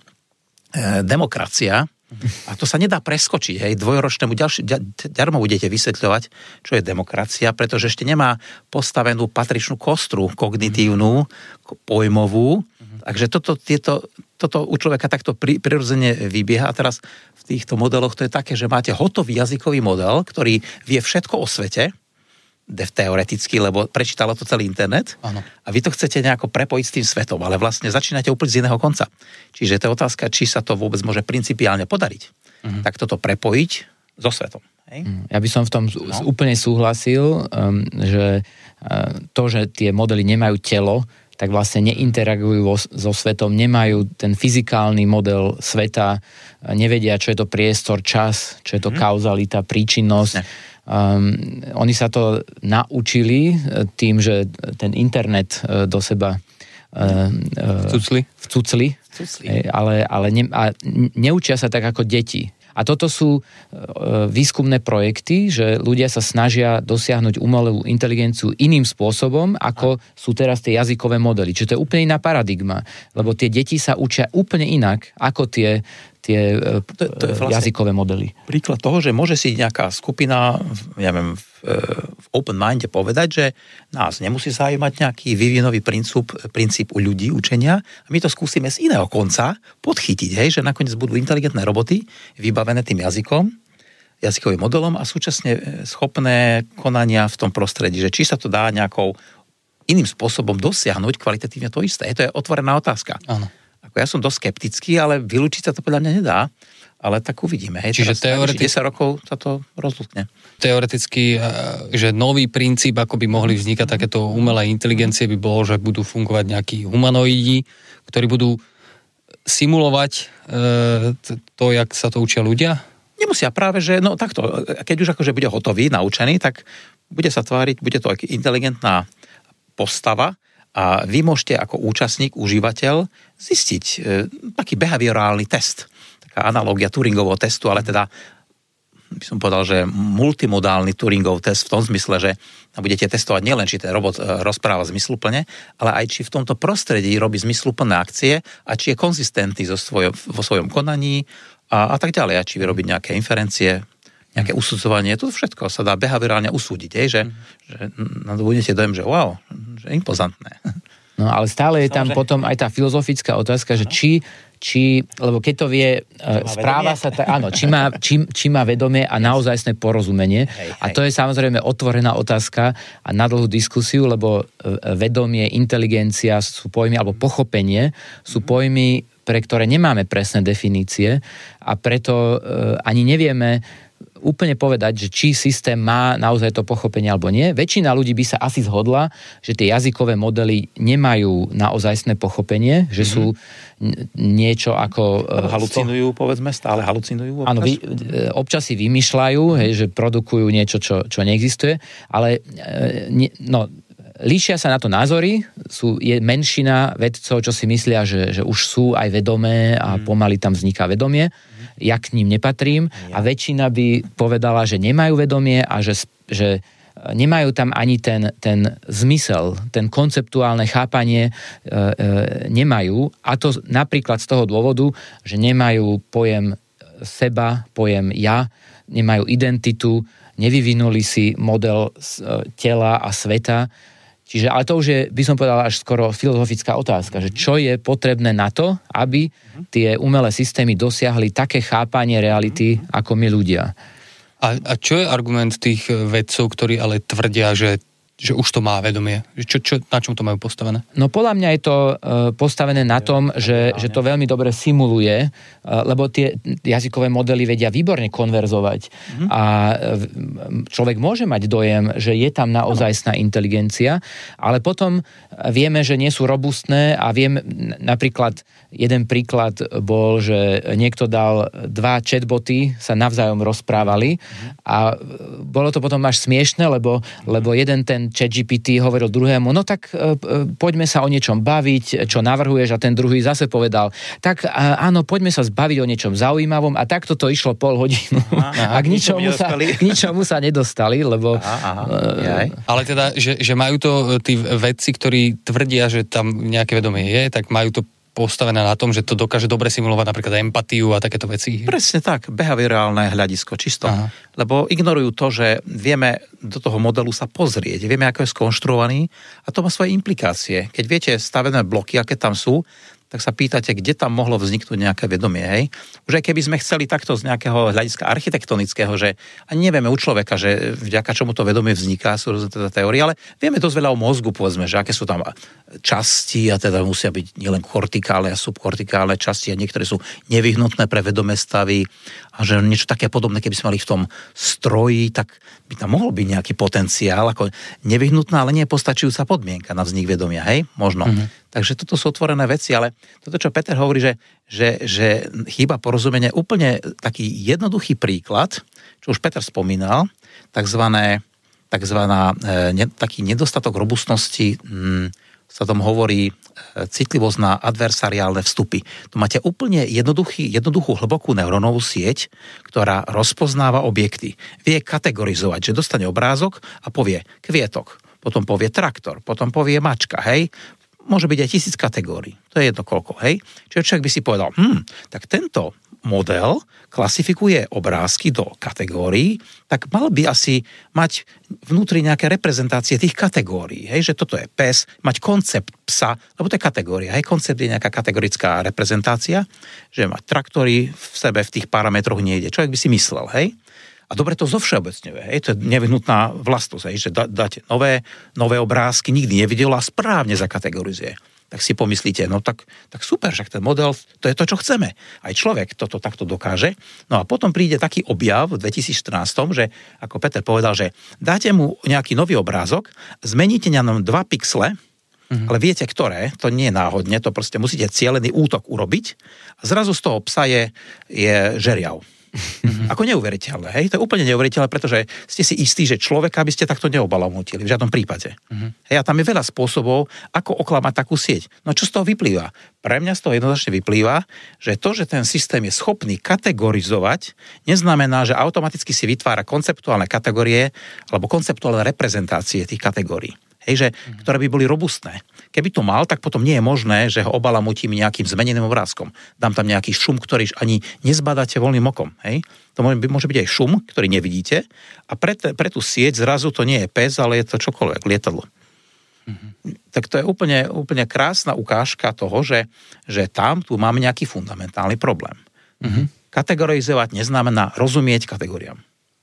e, demokracia. A to sa nedá preskočiť. Hej. Dvojročnému ďalší, ďarmo budete vysvetľovať, čo je demokracia, pretože ešte nemá postavenú patričnú kostru, kognitívnu, pojmovú. Takže toto, tieto, toto u človeka takto pri, prirodzene vybieha. A teraz v týchto modeloch to je také, že máte hotový jazykový model, ktorý vie všetko o svete, teoreticky, lebo prečítalo to celý internet. Áno. A vy to chcete nejako prepojiť s tým svetom, ale vlastne začínate úplne z iného konca. Čiže to je otázka, či sa to vôbec môže principiálne podariť. Uh-huh. Tak toto prepojiť so svetom. Hej? Ja by som v tom no. úplne súhlasil, um, že uh, to, že tie modely nemajú telo, tak vlastne neinteragujú vo, so svetom, nemajú ten fyzikálny model sveta, nevedia, čo je to priestor, čas, čo je to uh-huh. kauzalita, príčinnosť. Ne. Um, oni sa to naučili tým, že ten internet uh, do seba uh, vcucli, vcucli, vcucli. ale, ale ne, a neučia sa tak ako deti. A toto sú výskumné projekty, že ľudia sa snažia dosiahnuť umelú inteligenciu iným spôsobom, ako sú teraz tie jazykové modely. Čiže to je úplne iná paradigma, lebo tie deti sa učia úplne inak, ako tie, tie to, to je vlastne jazykové modely. Príklad toho, že môže si nejaká skupina, ja viem, v, v open minde povedať, že nás nemusí zaujímať nejaký vývinový princíp, princíp u ľudí učenia a my to skúsime z iného konca podchytiť, hej, že nakoniec budú inteligentné roboty vybavené tým jazykom, jazykovým modelom a súčasne schopné konania v tom prostredí, že či sa to dá nejakou iným spôsobom dosiahnuť kvalitatívne to isté. To je otvorená otázka. Áno. Ako ja som dosť skeptický, ale vylúčiť sa to podľa mňa nedá. Ale tak uvidíme. Hej, Čiže teoreticky desať rokov sa to rozlúkne. Teoreticky, že nový princíp, ako by mohli vznikať takéto umelé inteligencie, by bolo, že budú fungovať nejakí humanoidi, ktorí budú simulovať e, to, jak sa to učia ľudia? Nemusia práve, že no takto, keď už akože bude hotový, naučený, tak bude sa tváriť, bude to inteligentná postava a vy môžete ako účastník, užívateľ zistiť e, taký behaviorálny test. Analógia Turingovho testu, ale teda by som povedal, že multimodálny Turingov test v tom zmysle, že budete testovať nielen, či ten robot rozpráva zmysluplne, ale aj či v tomto prostredí robí zmysluplné akcie a či je konzistentný so svojom, vo svojom konaní a, a tak ďalej. A či vyrobí nejaké inferencie, nejaké usudzovanie. To všetko sa dá behaviorálne usúdiť, je, že, že nadobudnete dojem, že wow, že impozantné. No ale stále je tam potom aj tá filozofická otázka, že či, či lebo keď to vie, správa sa tak, áno, či má, či, či má vedomie a naozajstné porozumenie. Hej, hej. A to je samozrejme otvorená otázka a na dlhú diskusiu, lebo vedomie, inteligencia sú pojmy, alebo pochopenie sú pojmy, pre ktoré nemáme presné definície a preto ani nevieme úplne povedať, že či systém má naozaj to pochopenie alebo nie. Väčšina ľudí by sa asi zhodla, že tie jazykové modely nemajú naozajstné pochopenie, že sú niečo ako... Halucinujú, sto... povedzme, stále halucinujú. Áno, vy, občas si vymýšľajú, hej, že produkujú niečo, čo, čo neexistuje, ale ne, no, líšia sa na to názory, sú, je menšina vedcov, čo si myslia, že, že už sú aj vedomé a pomaly tam vzniká vedomie. Ja k ním nepatrím a väčšina by povedala, že nemajú vedomie a že, že nemajú tam ani ten, ten zmysel, ten konceptuálne chápanie e, e, nemajú. A to napríklad z toho dôvodu, že nemajú pojem seba, pojem ja, nemajú identitu, nevyvinuli si model tela a sveta. Čiže, ale to už je, by som povedal, až skoro filozofická otázka, že čo je potrebné na to, aby tie umelé systémy dosiahli také chápanie reality, ako my ľudia. A, a čo je argument tých vedcov, ktorí ale tvrdia, že že už to má vedomie? Čo, čo, na čom to majú postavené? No podľa mňa je to uh, postavené na tom, že, že to veľmi dobre simuluje, uh, lebo tie jazykové modely vedia výborne konverzovať. Mm-hmm. A človek môže mať dojem, že je tam naozajstná inteligencia, ale potom vieme, že nie sú robustné a viem, napríklad jeden príklad bol, že niekto dal dva chatboty, sa navzájom rozprávali a bolo to potom až smiešne, lebo, lebo jeden ten ChatGPT hovoril druhému, no tak e, poďme sa o niečom baviť, čo navrhuješ, a ten druhý zase povedal, tak áno, poďme sa zbaviť o niečom zaujímavom, a takto to išlo pol hodinu. Aha, a k ničomu, sa, k ničomu sa nedostali, lebo... Aha, aha, uh, ale teda, že, že majú to tí vedci, ktorí tvrdia, že tam nejaké vedomie je, tak majú to postavené na tom, že to dokáže dobre simulovať napríklad empatiu a takéto veci. Presne tak, behaviorálne hľadisko, čisto. Aha. Lebo ignorujú to, že vieme do toho modelu sa pozrieť, vieme, ako je skonštruovaný, a to má svoje implikácie. Keď viete stavené bloky, aké tam sú, tak sa pýtate, kde tam mohlo vzniknúť nejaké vedomie, hej? Už aj keby sme chceli takto z nejakého hľadiska architektonického, že ani nevieme u človeka, že vďaka čomu to vedomie vzniká, sú rôzne teda teórie, ale vieme dosť veľa o mozgu, povedzme, že aké sú tam časti, a teda musia byť nielen kortikálne a subkortikálne časti, a niektoré sú nevyhnutné pre vedomé stavy, a že niečo také podobné, keby sme mali v tom stroji, tak by tam mohol byť nejaký potenciál, ako nevyhnutná, ale nie postačujúca podmienka na vznik vedomia, hej? Možno. Mm-hmm. Takže toto sú otvorené veci, ale toto, čo Peter hovorí, že, že, že chýba porozumenie, úplne taký jednoduchý príklad, čo už Peter spomínal, takzvané, takzvaná, ne, taký nedostatok robustnosti, hm, sa tom hovorí citlivosť na adversariálne vstupy. Tu máte úplne jednoduchý, jednoduchú hlbokú neurónovú sieť, ktorá rozpoznáva objekty. Vie kategorizovať, že dostane obrázok a povie kvietok, potom povie traktor, potom povie mačka, hej? Môže byť aj tisíc kategórií. To je jedno koľko, hej? Čiže človek by si povedal, hm, tak tento model klasifikuje obrázky do kategórií, tak mal by asi mať vnútri nejaké reprezentácie tých kategórií, hej? Že toto je pes, mať koncept psa, lebo to je kategória, hej? Koncept je nejaká kategorická reprezentácia, že mať traktory v sebe v tých parametroch nejde. Človek by si myslel, hej? A dobre to zovšeobecňuje, hej, to je nevyhnutná vlastnosť, hej, že da, dáte nové, nové obrázky, nikdy nevidel a správne zakategorizuje. Tak si pomyslíte, no tak, tak super, však ten model, to je to, čo chceme. Aj človek toto takto dokáže. No a potom príde taký objav v dvetisícštrnásť, že, ako Peter povedal, že dáte mu nejaký nový obrázok, zmeníte na ňom dva pixle, mm-hmm. ale viete, ktoré, to nie je náhodne, to proste musíte cielený útok urobiť, a zrazu z toho psa je, je žeriav. Mm-hmm. Ako neuveriteľné, hej? To je úplne neuveriteľné, pretože ste si istí, že človeka by ste takto neobalamutili, v žiadnom prípade. Mm-hmm. Hej, a tam je veľa spôsobov, ako oklamať takú sieť. No čo z toho vyplýva? Pre mňa z toho jednoznačne vyplýva, že to, že ten systém je schopný kategorizovať, neznamená, že automaticky si vytvára konceptuálne kategórie alebo konceptuálne reprezentácie tých kategórií. Hej, že, mm-hmm. ktoré by boli robustné. Keby to mal, tak potom nie je možné, že ho obalamutím nejakým zmeneným obrázkom. Dám tam nejaký šum, ktorý ani nezbadáte voľným okom. Hej? To môže, môže byť aj šum, ktorý nevidíte, a pre, te, pre tú sieť zrazu to nie je pes, ale je to čokoľvek, lietadlo. Mm-hmm. Tak to je úplne, úplne krásna ukážka toho, že, že tam tu máme nejaký fundamentálny problém. Mm-hmm. Kategorizovať neznamená rozumieť kategóriám.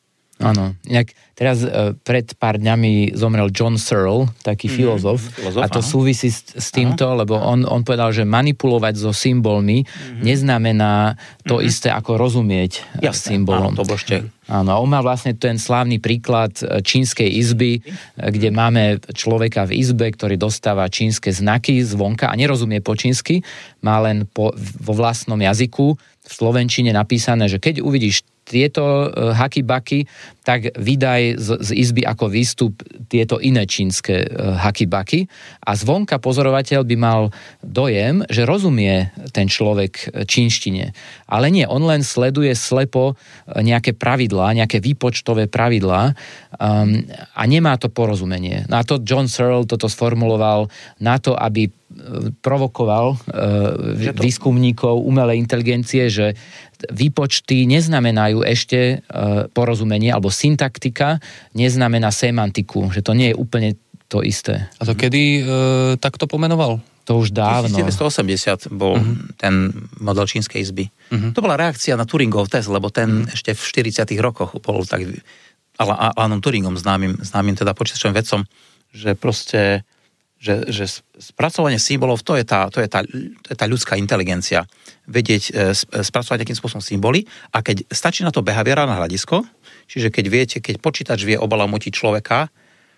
Áno, inak teraz e, pred pár dňami zomrel John Searle, taký mm, filozof, filozof, a to áno. súvisí s, s týmto, áno. lebo on, on povedal, že manipulovať so symbolmi mm-hmm. neznamená to mm-hmm. isté ako rozumieť Jasne, symbolom. Áno, to božte. Áno, on má vlastne ten slávny príklad čínskej izby, kde máme človeka v izbe, ktorý dostáva čínske znaky zvonka a nerozumie po čínsky, má len po, vo vlastnom jazyku v slovenčine napísané, že keď uvidíš tieto haky-baky, tak vydaj z, z izby ako výstup tieto iné čínske haky-baky a zvonka pozorovateľ by mal dojem, že rozumie ten človek čínštine. Ale nie, on len sleduje slepo nejaké pravidlá, nejaké výpočtové pravidlá um, a nemá to porozumenie. Na to John Searle toto sformuloval na to, aby provokoval uh, výskumníkov umelej inteligencie, že výpočty neznamenajú ešte uh, porozumenie, alebo syntaktika neznamená semantiku, že to nie je úplne to isté. A to kedy uh, takto pomenoval? To už dávno. devätnásťstoosemdesiat bol uh-huh. ten model čínskej izby. Uh-huh. To bola reakcia na Turingov test, lebo ten uh-huh. ešte v štyridsiatych rokoch bol tak Alanom Turingom známym, známym teda počítačovým vedcom, že proste Že, že spracovanie symbolov, to je, tá, to, je tá, to je tá ľudská inteligencia. Vedieť, e, spracovať akým spôsobom symboly a keď stačí na to behaviorálne hľadisko, čiže keď viete, keď počítač vie obalamotiť človeka,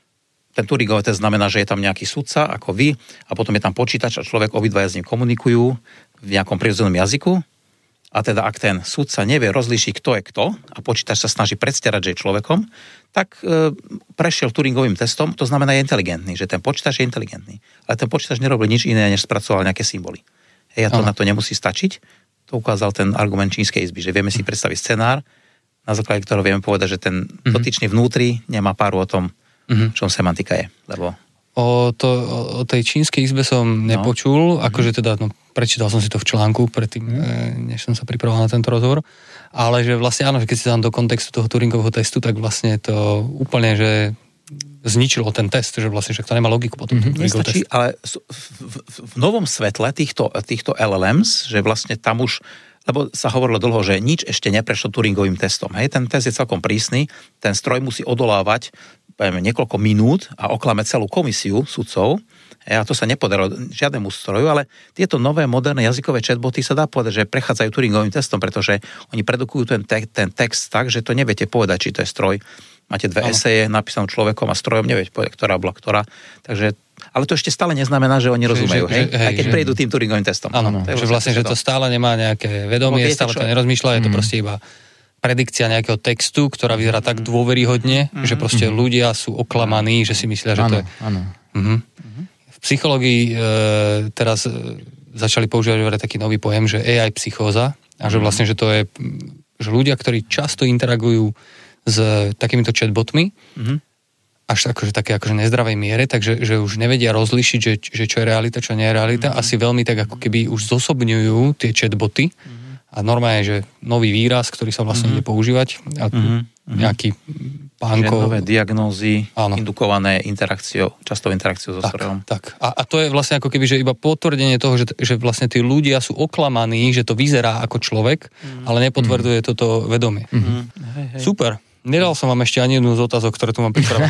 ten Turingov test znamená, že je tam nejaký sudca ako vy a potom je tam počítač a človek, obidvaja s ním komunikujú v nejakom prirodzenom jazyku a teda ak ten sudca nevie rozlíšiť, kto je kto a počítač sa snaží predstierať, že je človekom, tak e, prešiel Turingovým testom, to znamená je inteligentný, že ten počítač je inteligentný. Ale ten počítač nerobil nič iné, než spracoval nejaké symboly. Hej, a to Aha. na to nemusí stačiť. To ukázal ten argument čínskej izby, že vieme si predstaviť scenár, na základe ktorého vieme povedať, že ten mm-hmm. dotyčný vnútri nemá páru o tom, mm-hmm. čom semantika je. Lebo... O, to, o tej čínskej izbe som nepočul, no. akože teda, no, prečítal som si to v článku predtým, mm. než som sa pripravoval na tento rozhovor, ale že vlastne áno, že keď si tam do kontextu toho Turingovho testu, tak vlastne to úplne, že zničilo ten test, že vlastne že to nemá logiku potom. Mm-hmm. Nestačí, test. Ale v, v, v novom svetle týchto, týchto el el ems, že vlastne tam už, lebo sa hovorilo dlho, že nič ešte neprešlo Turingovým testom. Hej, ten test je celkom prísny, ten stroj musí odolávať poviem, niekoľko minút a oklame celú komisiu sudcov. A to sa nepodarilo žiadnemu stroju, ale tieto nové moderné jazykové chatboty sa dá povedať, že prechádzajú Turingovým testom, pretože oni produkujú ten, te- ten text tak, že to neviete povedať, či to je stroj. Máte dve eseje napísané človekom a strojom, neviete povedať, ktorá bola ktorá. Takže, ale to ešte stále neznamená, že oni rozumejú, že, hej? Že, hej? Aj keď že... prejdú tým Turingovým testom. Áno, že vlastne, že to stále nemá nejaké vedomie, viete, stále čo... to nerozmýšľa, je to mm. proste iba predikcia nejakého textu, ktorá vyzerá tak dôveryhodne, mm. že proste mm. ľudia sú oklamaní, že si myslia, že áno, to je... Áno. Mhm. V psychológii e, teraz e, začali používať taký nový pojem, že á í psychóza a že vlastne, že to je, že ľudia, ktorí často interagujú s takýmito chatbotmi, mm-hmm. až akože také akože nezdravej miere, takže že už nevedia rozlišiť, že, že čo je realita, čo nie je realita, mm-hmm. asi veľmi tak ako keby už zosobňujú tie chatboty mm-hmm. a normálne, že nový výraz, ktorý sa vlastne mm-hmm. ide používať a mm-hmm. nejaký pánko... Nové diagnózy áno. indukované interakciou, častou interakciou so tak, strojom. Tak. A, a to je vlastne ako keby, že iba potvrdenie toho, že, že vlastne tí ľudia sú oklamaní, že to vyzerá ako človek, mm. ale nepotvrdzuje mm. toto vedomie. Mm. Hej, hej. Super. Nedal som vám ešte ani jednu z otázok, ktoré tu mám pripravené.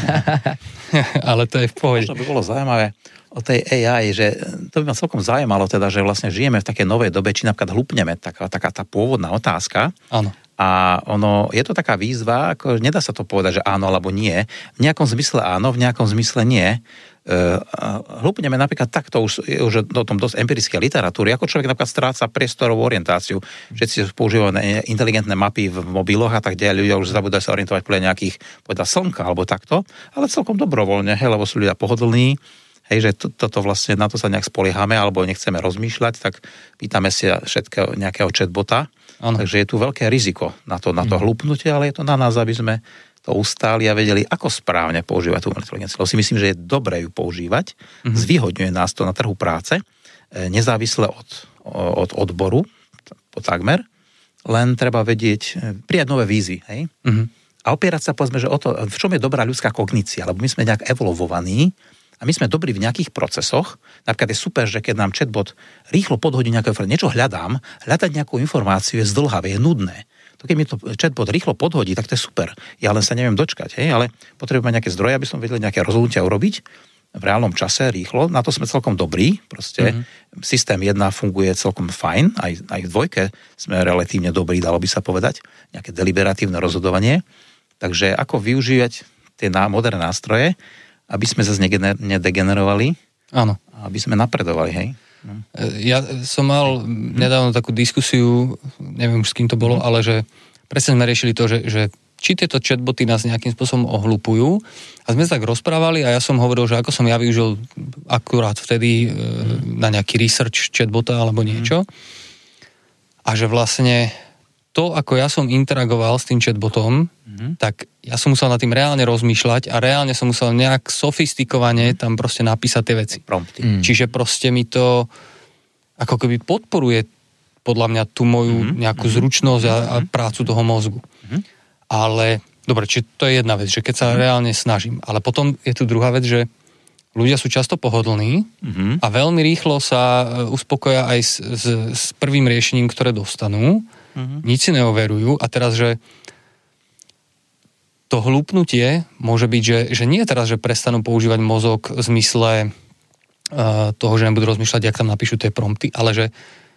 Ale to je v pohode. Možno by bolo zaujímavé o tej á í, že to by ma celkom zaujímalo teda, že vlastne žijeme v takej novej dobe, či napríklad hlupneme, taká, taká tá pôvodná otázka. Áno. A ono, je to taká výzva, ako nedá sa to povedať, že áno alebo nie. V nejakom zmysle áno, v nejakom zmysle nie. Uh, hlúpneme napríklad takto, už je už o tom dosť empirické literatúry, ako človek napríklad stráca priestorovú orientáciu. Všetci používajú inteligentné mapy v mobiloch a tak ďalej, ľudia už zabúdajú sa orientovať podľa nejakých, povedať, slnka alebo takto, ale celkom dobrovoľne, hej, lebo sú ľudia pohodlní. Hej, že to, toto vlastne, na to sa nejak spoliehame, alebo nechceme rozmýšľať, tak pýtame si všetkého nejakého chatbota. Ano. Takže je tu veľké riziko na to, na to mm. hlúpnutie, ale je to na nás, aby sme to ustáli a vedeli, ako správne používať tú inteligenciu. Lebo si myslím, že je dobré ju používať. Mm-hmm. Zvýhodňuje nás to na trhu práce, nezávisle od, od odboru, po takmer. Len treba vedieť, prijať nové výzvy. Hej? Mm-hmm. A opierať sa, povedzme, že o to, v čom je dobrá ľudská kognícia, lebo my sme nejak evolvovaní, a my sme dobrí v nejakých procesoch. Napríklad je super, že keď nám chatbot rýchlo podhodí nejaké informácie, niečo hľadám, hľadať nejakú informáciu je zdĺhavé, je nudné. To keď mi to chatbot rýchlo podhodí, tak to je super. Ja len sa neviem dočkať, hej, ale potrebujem nejaké zdroje, aby som vedel nejaké rozhodnutia urobiť v reálnom čase, rýchlo. Na to sme celkom dobrí. Proste mm-hmm. systém jedna funguje celkom fajn, aj, aj v dvojke sme relatívne dobrí, dalo by sa povedať. Nejaké deliberatívne rozhodovanie. Takže ako využívať tie moderné nástroje, aby sme zase nedegenerovali. Áno. Aby sme napredovali, hej. No. Ja som mal nedávno takú diskusiu, neviem už s kým to bolo, mm. ale že presne sme riešili to, že, že či tieto chatboty nás nejakým spôsobom ohlupujú. A sme sa tak rozprávali a ja som hovoril, že ako som ja využil akurát vtedy mm. na nejaký research chatbota alebo niečo. Mm. A že vlastne to, ako ja som interagoval s tým chatbotom, mm. tak ja som musel nad tým reálne rozmýšľať a reálne som musel nejak sofistikovane tam proste napísať tie veci. Prompty. Mm. Čiže proste mi to ako keby podporuje podľa mňa tú moju mm. nejakú mm. zručnosť a, a prácu toho mozgu. Mm. Ale, dobre, čiže to je jedna vec, že keď sa mm. reálne snažím. Ale potom je tu druhá vec, že ľudia sú často pohodlní mm. a veľmi rýchlo sa uspokoja aj s, s, s prvým riešením, ktoré dostanú. Mm. Nič si neoverujú. A teraz, že to hlúpnutie môže byť, že, že nie teraz, že prestanú používať mozog v zmysle uh, toho, že nebudú rozmýšľať, jak tam napíšu tie prompty, ale že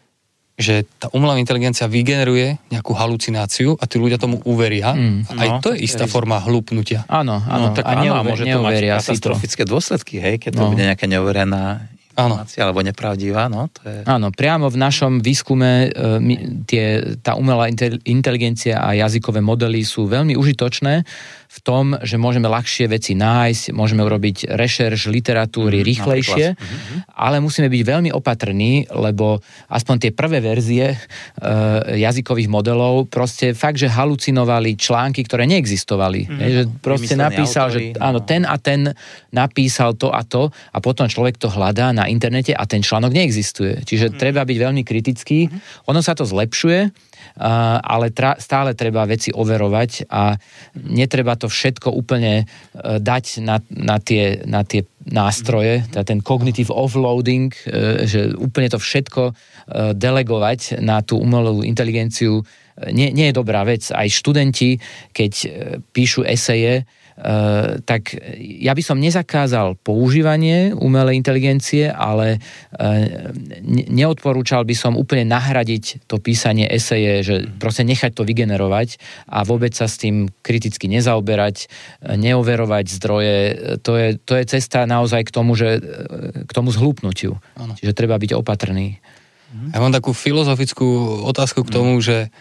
že tá umelá inteligencia vygeneruje nejakú halucináciu a tí ľudia tomu uveria. Mm, Aj no, to je istá je... forma hlúpnutia. Áno, áno. No, tak a áno, môže to mať katastrofické dôsledky, hej, keď to no. bude nejaká neuverená informácia alebo nepravdivá. No, to je... Áno, priamo v našom výskume e, my, tie, tá umelá inteligencia a jazykové modely sú veľmi užitočné v tom, že môžeme ľahšie veci nájsť, môžeme urobiť rešerš literatúry mm, rýchlejšie, mm-hmm. ale musíme byť veľmi opatrní, lebo aspoň tie prvé verzie e, jazykových modelov proste fakt, že halucinovali články, ktoré neexistovali. Mm, je, že proste napísal, autory, že áno, ten a ten napísal to a to a potom človek to hľadá na internete a ten článok neexistuje. Čiže mm. treba byť veľmi kritický. Mm. Ono sa to zlepšuje, ale tra, stále treba veci overovať a netreba to všetko úplne dať na, na, tie, na tie nástroje, teda ten cognitive offloading, že úplne to všetko delegovať na tú umelú inteligenciu nie, nie je dobrá vec. Aj študenti, keď píšu eseje, Uh, tak ja by som nezakázal používanie umelej inteligencie, ale uh, ne- neodporúčal by som úplne nahradiť to písanie eseje, že proste nechať to vygenerovať a vôbec sa s tým kriticky nezaoberať, neoverovať zdroje. To je, to je cesta naozaj k tomu, že, k tomu zhlúpnutiu. Ano. Čiže treba byť opatrný. Ja mám takú filozofickú otázku k tomu, že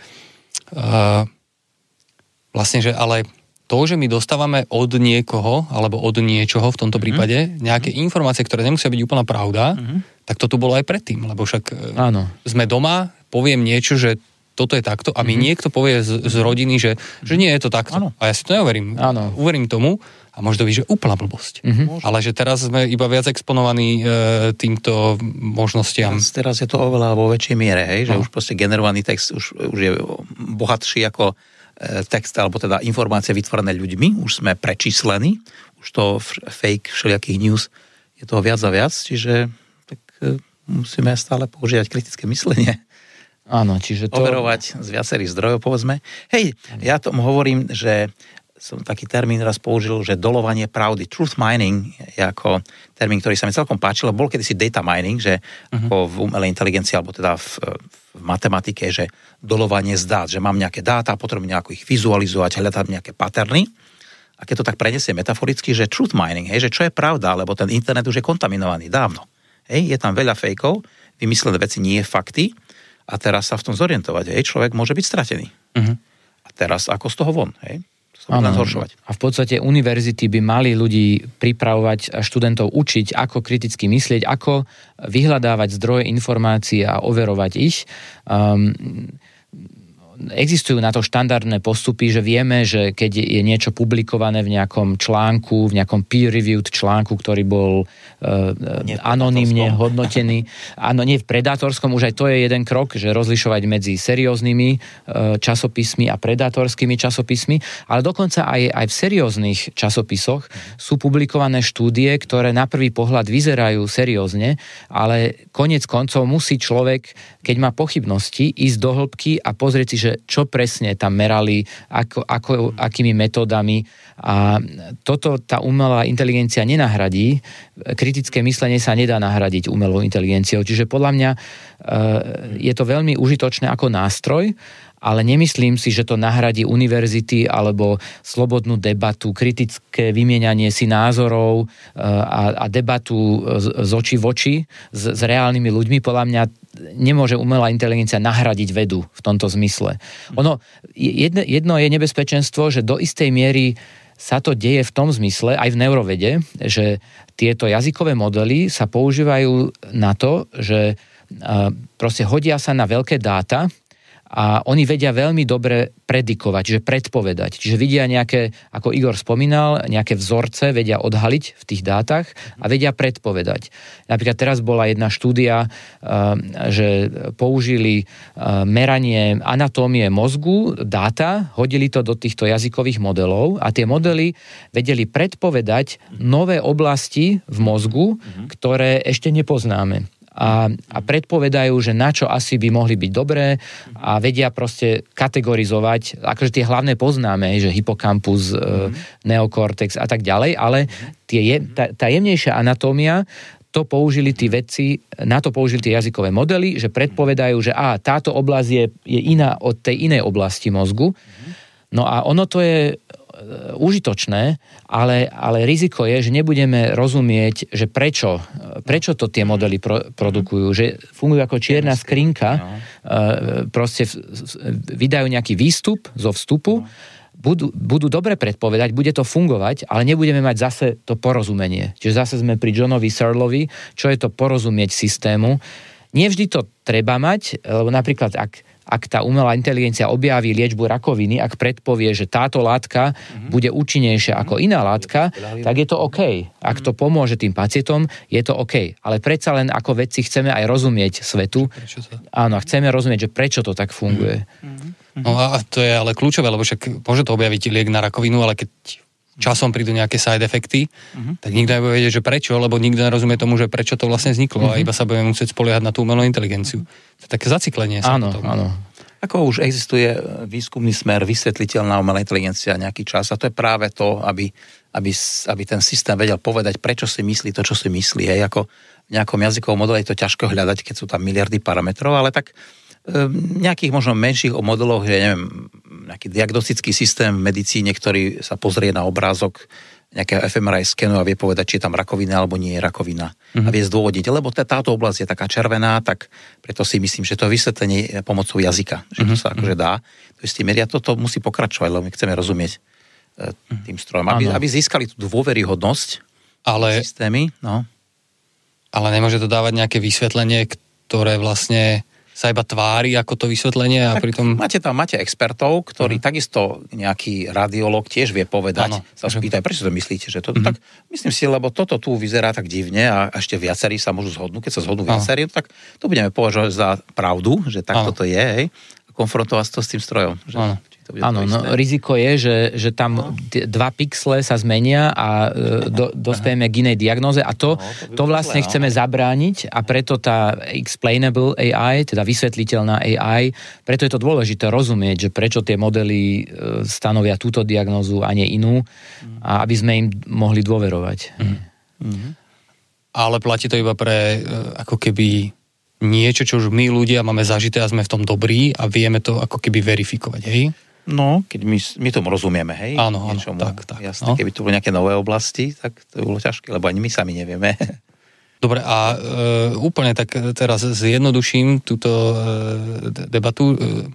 uh, vlastne, že ale to, že my dostávame od niekoho, alebo od niečoho v tomto prípade, mm-hmm. nejaké informácie, ktoré nemusia byť úplná pravda, mm-hmm. tak to tu bolo aj predtým, lebo však áno. sme doma, poviem niečo, že toto je takto a mi mm-hmm. niekto povie z, z rodiny, že, že nie je to takto. Áno. A ja si to neuverím. Áno. Uverím tomu a môže to byť, že úplná blbosť. Mm-hmm. Ale že teraz sme iba viac exponovaní e, týmto možnostiam. Teraz, teraz je to oveľa vo väčšej miere, hej, že no. už proste generovaný text už, už je bohatší ako text, alebo teda informácie vytvorené ľuďmi, už sme prečíslení, už to fake všelijakých news je toho viac a viac, čiže tak musíme stále používať kritické myslenie. Áno, čiže to... Overovať z viacerých zdrojov, povedzme. Hej, ja tomu hovorím, že som taký termín raz použil, že dolovanie pravdy. Truth mining je ako termín, ktorý sa mi celkom páčil. Bol kedysi data mining, že uh-huh. ako v umelej inteligencii, alebo teda v, v matematike, že dolovanie z dát, že mám nejaké dáta, potrebujem nejako ich vizualizovať, hľadať nejaké paterny. A keď to tak prenesie metaforicky, že truth mining, hej, že čo je pravda, lebo ten internet už je kontaminovaný dávno. Hej, je tam veľa fejkov, vymyslené veci, nie fakty. A teraz sa v tom zorientovať, hej, človek môže byť stratený. Uh-huh. A teraz ako z toho von, hej? Áno, a v podstate univerzity by mali ľudí pripravovať a študentov učiť, ako kriticky myslieť, ako vyhľadávať zdroje informácií a overovať ich. Um, Existujú na to štandardné postupy, že vieme, že keď je niečo publikované v nejakom článku, v nejakom peer-reviewed článku, ktorý bol uh, anonymne hodnotený, áno, nie v predátorskom, už aj to je jeden krok, že rozlišovať medzi serióznymi uh, časopismi a predátorskými časopismi, ale dokonca aj, aj v serióznych časopisoch sú publikované štúdie, ktoré na prvý pohľad vyzerajú seriózne, ale koniec koncov musí človek, keď má pochybnosti, ísť do hĺbky a pozrieť si, že čo presne tam merali, ako, ako, akými metódami. A toto tá umelá inteligencia nenahradí. Kritické myslenie sa nedá nahradiť umelou inteligenciou. Čiže podľa mňa je to veľmi užitočné ako nástroj, ale nemyslím si, že to nahradí univerzity alebo slobodnú debatu, kritické vymieňanie si názorov a, a debatu z, z očí v oči s, s reálnymi ľuďmi. Podľa mňa nemôže umelá inteligencia nahradiť vedu v tomto zmysle. Ono, jedno, jedno je nebezpečenstvo, že do istej miery sa to deje v tom zmysle, aj v neurovede, že tieto jazykové modely sa používajú na to, že proste hodia sa na veľké dáta a oni vedia veľmi dobre predikovať, čiže predpovedať. Čiže vidia nejaké, ako Igor spomínal, nejaké vzorce vedia odhaliť v tých dátach a vedia predpovedať. Napríklad teraz bola jedna štúdia, že použili meranie anatómie mozgu, dáta, hodili to do týchto jazykových modelov a tie modely vedeli predpovedať nové oblasti v mozgu, ktoré ešte nepoznáme. A, a predpovedajú, že na čo asi by mohli byť dobré a vedia proste kategorizovať, akože tie hlavné poznáme, že hypokampus, mm-hmm. neokortex a tak ďalej, ale tie, tá, tá jemnejšia anatómia, to použili tí vedci, na to použili tie jazykové modely, že predpovedajú, že á, táto oblasť je, je iná od tej inej oblasti mozgu. No a ono to je užitočné, ale, ale riziko je, že nebudeme rozumieť, že prečo, prečo to tie modely pro, produkujú, že fungujú ako čierna skrinka, proste vydajú nejaký výstup zo vstupu, budú, budú dobre predpovedať, bude to fungovať, ale nebudeme mať zase to porozumenie. Čiže zase sme pri Johnovi Searlovi, čo je to porozumieť systému. Nevždy to treba mať, lebo napríklad ak ak tá umelá inteligencia objaví liečbu rakoviny, ak predpovie, že táto látka mm-hmm. bude účinnejšia mm-hmm. ako iná látka, tak je to OK. Ak to pomôže tým pacientom, je to OK. Ale predsa len ako vedci chceme aj rozumieť svetu. Áno, chceme rozumieť, že prečo to tak funguje. Mm-hmm. No a to je ale kľúčové, lebo však môže to objaviť liek na rakovinu, ale keď časom prídu nejaké side efekty, uh-huh. tak nikto nebude vedieť, že prečo, lebo nikto nerozumie tomu, že prečo to vlastne vzniklo uh-huh. a iba sa budeme musieť spoliehať na tú umelú inteligenciu. To je také zaciklenie. Áno, áno. Ako už existuje výskumný smer, vysvetliteľná umelá inteligencia nejaký čas a to je práve to, aby, aby, aby ten systém vedel povedať, prečo si myslí to, čo si myslí. Hej, ako v nejakom jazykovom modele je to ťažko hľadať, keď sú tam miliardy parametrov, ale tak nejakých možno menších modeloch, že neviem, nejaký diagnostický systém v medicíne, ktorý sa pozrie na obrázok nejakého ef em er í skenu a vie povedať, či je tam rakovina alebo nie je rakovina. Mm-hmm. A vie zdôvodiť, lebo táto oblasť je taká červená, tak preto si myslím, že to vysvetlenie pomocou jazyka, že to sa akože dá. To je s tým, ja toto musí pokračovať, lebo my chceme rozumieť tým strojom, aby, aby získali tú dôveryhodnosť ale, systémy. No. Ale nemôže to dávať nejaké vysvetlenie, ktoré vlastne sa iba tvári ako to vysvetlenie a tak pritom... Máte tam, máte expertov, ktorí uh-huh. takisto nejaký radiológ tiež vie povedať, ano, sa spýtaj, prečo to myslíte, že toto uh-huh. tak, myslím si, lebo toto tu vyzerá tak divne a ešte viacerí sa môžu zhodnúť, keď sa zhodnú viacerí, tak to budeme považovať za pravdu, že takto to je, hej, a konfrontovať to s tým strojom. Že... Áno, no, riziko je, že, že tam no. t- dva pixle sa zmenia a e, do, dospejeme k inej diagnóze a to, no, to, to vlastne zle, chceme no. zabrániť a preto tá explainable á í, teda vysvetliteľná á í, preto je to dôležité rozumieť, že prečo tie modely e, stanovia túto diagnózu a nie inú mm. a aby sme im mohli dôverovať. Mm. Mm. Ale platí to iba pre e, ako keby niečo, čo už my ľudia máme zažité a sme v tom dobrí a vieme to ako keby verifikovať, hej? No, keď my, my tomu rozumieme, hej? Áno, áno, tak, tak. Jasné, no. Keby tu boli nejaké nové oblasti, tak to by bolo ťažké, lebo ani my sami nevieme. Dobre, a e, úplne tak teraz zjednoduším túto e, debatu. E,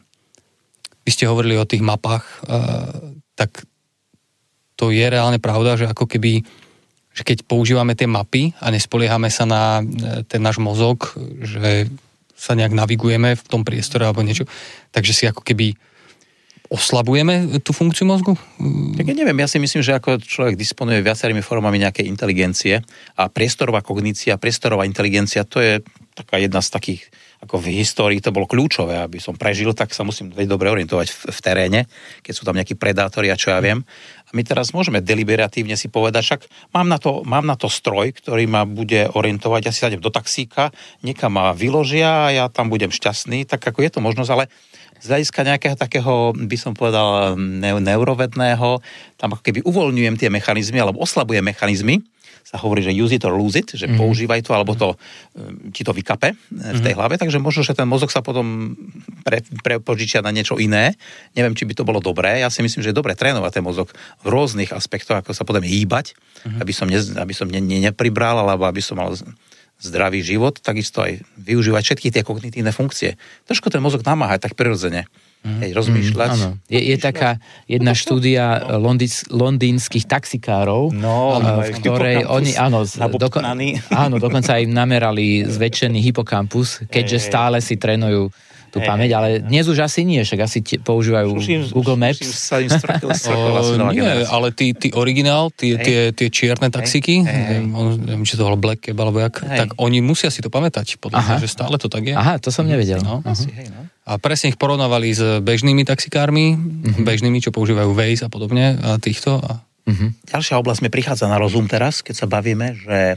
vy ste hovorili o tých mapách, e, tak to je reálne pravda, že ako keby, že keď používame tie mapy a nespoliehame sa na ten náš mozog, že sa nejak navigujeme v tom priestore alebo niečo, takže si ako keby oslabujeme tú funkciu mozgu? Tak ja neviem, ja si myslím, že ako človek disponuje viacerými formami nejakej inteligencie a priestorová kognícia, priestorová inteligencia, to je taká jedna z takých, ako v histórii to bolo kľúčové, aby som prežil, tak sa musím dobre orientovať v, v teréne, keď sú tam nejakí predátori a čo ja viem. A my teraz môžeme deliberatívne si povedať, však mám na to, mám na to stroj, ktorý ma bude orientovať, ja si sadem do taxíka, niekam ma vyložia a ja tam budem šťastný, tak ako je to možnosť, ale z hľadiska nejakého takého, by som povedal, neurovedného, tam ako keby uvoľňujem tie mechanizmy, alebo oslabujem mechanizmy, sa hovorí, že use it or lose it, že mm. používaj to, alebo to ti to vykape v tej hlave, takže možno, že ten mozog sa potom pre, prepožičia na niečo iné. Neviem, či by to bolo dobré. Ja si myslím, že je dobré trénovať ten mozog v rôznych aspektoch, ako sa potom hýbať, mm. aby som, ne, aby som ne, ne, nepribral, alebo aby som mal zdravý život, takisto aj využívať všetky tie kognitívne funkcie. Trošku ten mozog namáha tak prirodzene. Hej, rozmýšľať. Mm, je, je taká jedna štúdia no. londýns, londýnskych taxikárov, no, v ktorej oni, áno, doko, áno, dokonca im namerali zväčšený hypokampus, keďže hey, stále si trénujú tú hey, pamäť, ale dnes už asi nie, však asi t- používajú šuším, Google Maps. Sa im strkil, strkil o, nie, ale ty, ty originál, ty, hey. tie, tie čierne taxiky, hey. neviem, či to bolo Black Cab, alebo jak, hey. tak oni musia si to pamätať, podľa mňa, že stále to tak je. Aha, to som nevedel. No. Asi, hej, no. A presne ich porovnávali s bežnými taxikármi, mm-hmm. bežnými, čo používajú Waze a podobne, a týchto. A... Mm-hmm. Ďalšia oblasť mi prichádza na rozum teraz, keď sa bavíme, že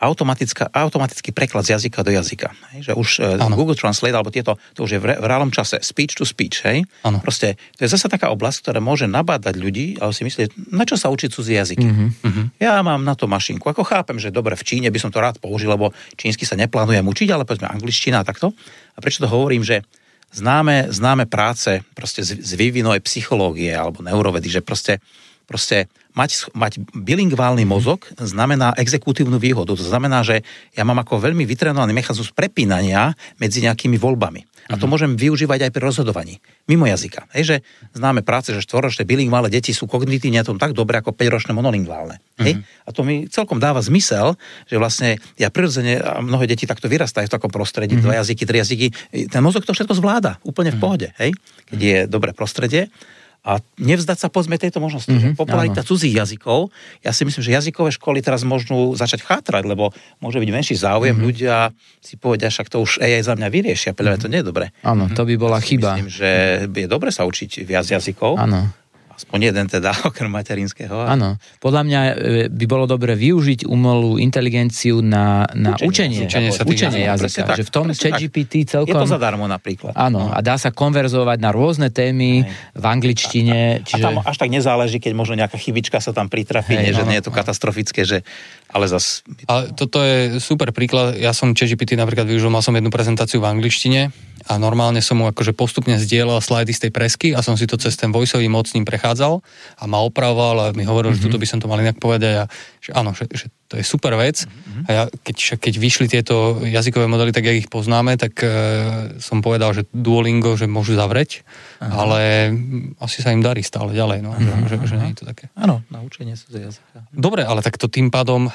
automatický preklad z jazyka do jazyka. Hej, že už ano. Google Translate, alebo tieto, to už je v, re, v reálnom čase, speech to speech, hej. Ano. Proste, to je zase taká oblasť, ktorá môže nabádať ľudí, ale si myslieť, na čo sa učiť cudzie jazyky. Mm-hmm. Ja mám na to mašinku. Ako chápem, že dobre, v Číne by som to rád použil, lebo čínsky sa neplánujem učiť, ale povedzme angličtina a takto. A prečo to hovorím, že Známe, známe práce proste z, z vývinovej psychológie alebo neurovedy, že proste, proste mať, mať bilingválny mozog znamená exekutívnu výhodu. To znamená, že ja mám ako veľmi vytrenovaný mechanizmus prepínania medzi nejakými voľbami. A to môžem využívať aj pri rozhodovaní, mimo jazyka. Hej, že známe práce, že štvoročné bilingválne deti sú kognitívne tom tak dobre ako päťročné monolingválne. Hej? Mm-hmm. A to mi celkom dáva zmysel, že vlastne ja prirodzene, a mnohé deti takto vyrastajú v takom prostredí, mm-hmm. dva jazyky, tri jazyky, ten mozog to všetko zvláda, úplne v pohode, hej? Keď je dobré prostredie. A nevzdať sa povedzme tejto možnosti. Mm-hmm, popularita cudzích jazykov, ja si myslím, že jazykové školy teraz môžu začať chátrať, lebo môže byť menší záujem, mm-hmm. ľudia si povedia, však to už á í za mňa vyriešia, podľa mňa to nie je dobré. Áno, to by bola ja chyba. Myslím, že je dobre sa učiť viac jazykov. Áno. Aspoň jeden teda, okrem materinského. Áno. Podľa mňa by bolo dobre využiť umelú inteligenciu na, na učenie. Učenie, učenie, učenie jazyka. Že v tom ChatGPT celkom... Je to zadarmo napríklad. Áno. A dá sa konverzovať na rôzne témy Hej. v angličtine. A, čiže... a tam až tak nezáleží, keď možno nejaká chybička sa tam pritrafí, nie, že nie je to katastrofické, že... Ale zas... Ale toto je super príklad. Ja som ChatGPT napríklad využil, mal som jednu prezentáciu v angličtine a normálne som mu akože postupne zdieľal slajdy z tej presky a som si to cez ten voiceový moc s ním prechádzal a ma opravoval a mi hovoril, mm-hmm. že toto by som to mal inak povedať a že áno, že, že to je super vec mm-hmm. a ja, keď, keď vyšli tieto jazykové modely, tak jak ich poznáme, tak e, som povedal, že Duolingo, že môžu zavrieť, Aha. ale asi sa im darí stále ďalej, no, mm-hmm. že, že, že nie je to také. Áno, naučenie sa z jazyka. Dobre, ale tak to tým pádom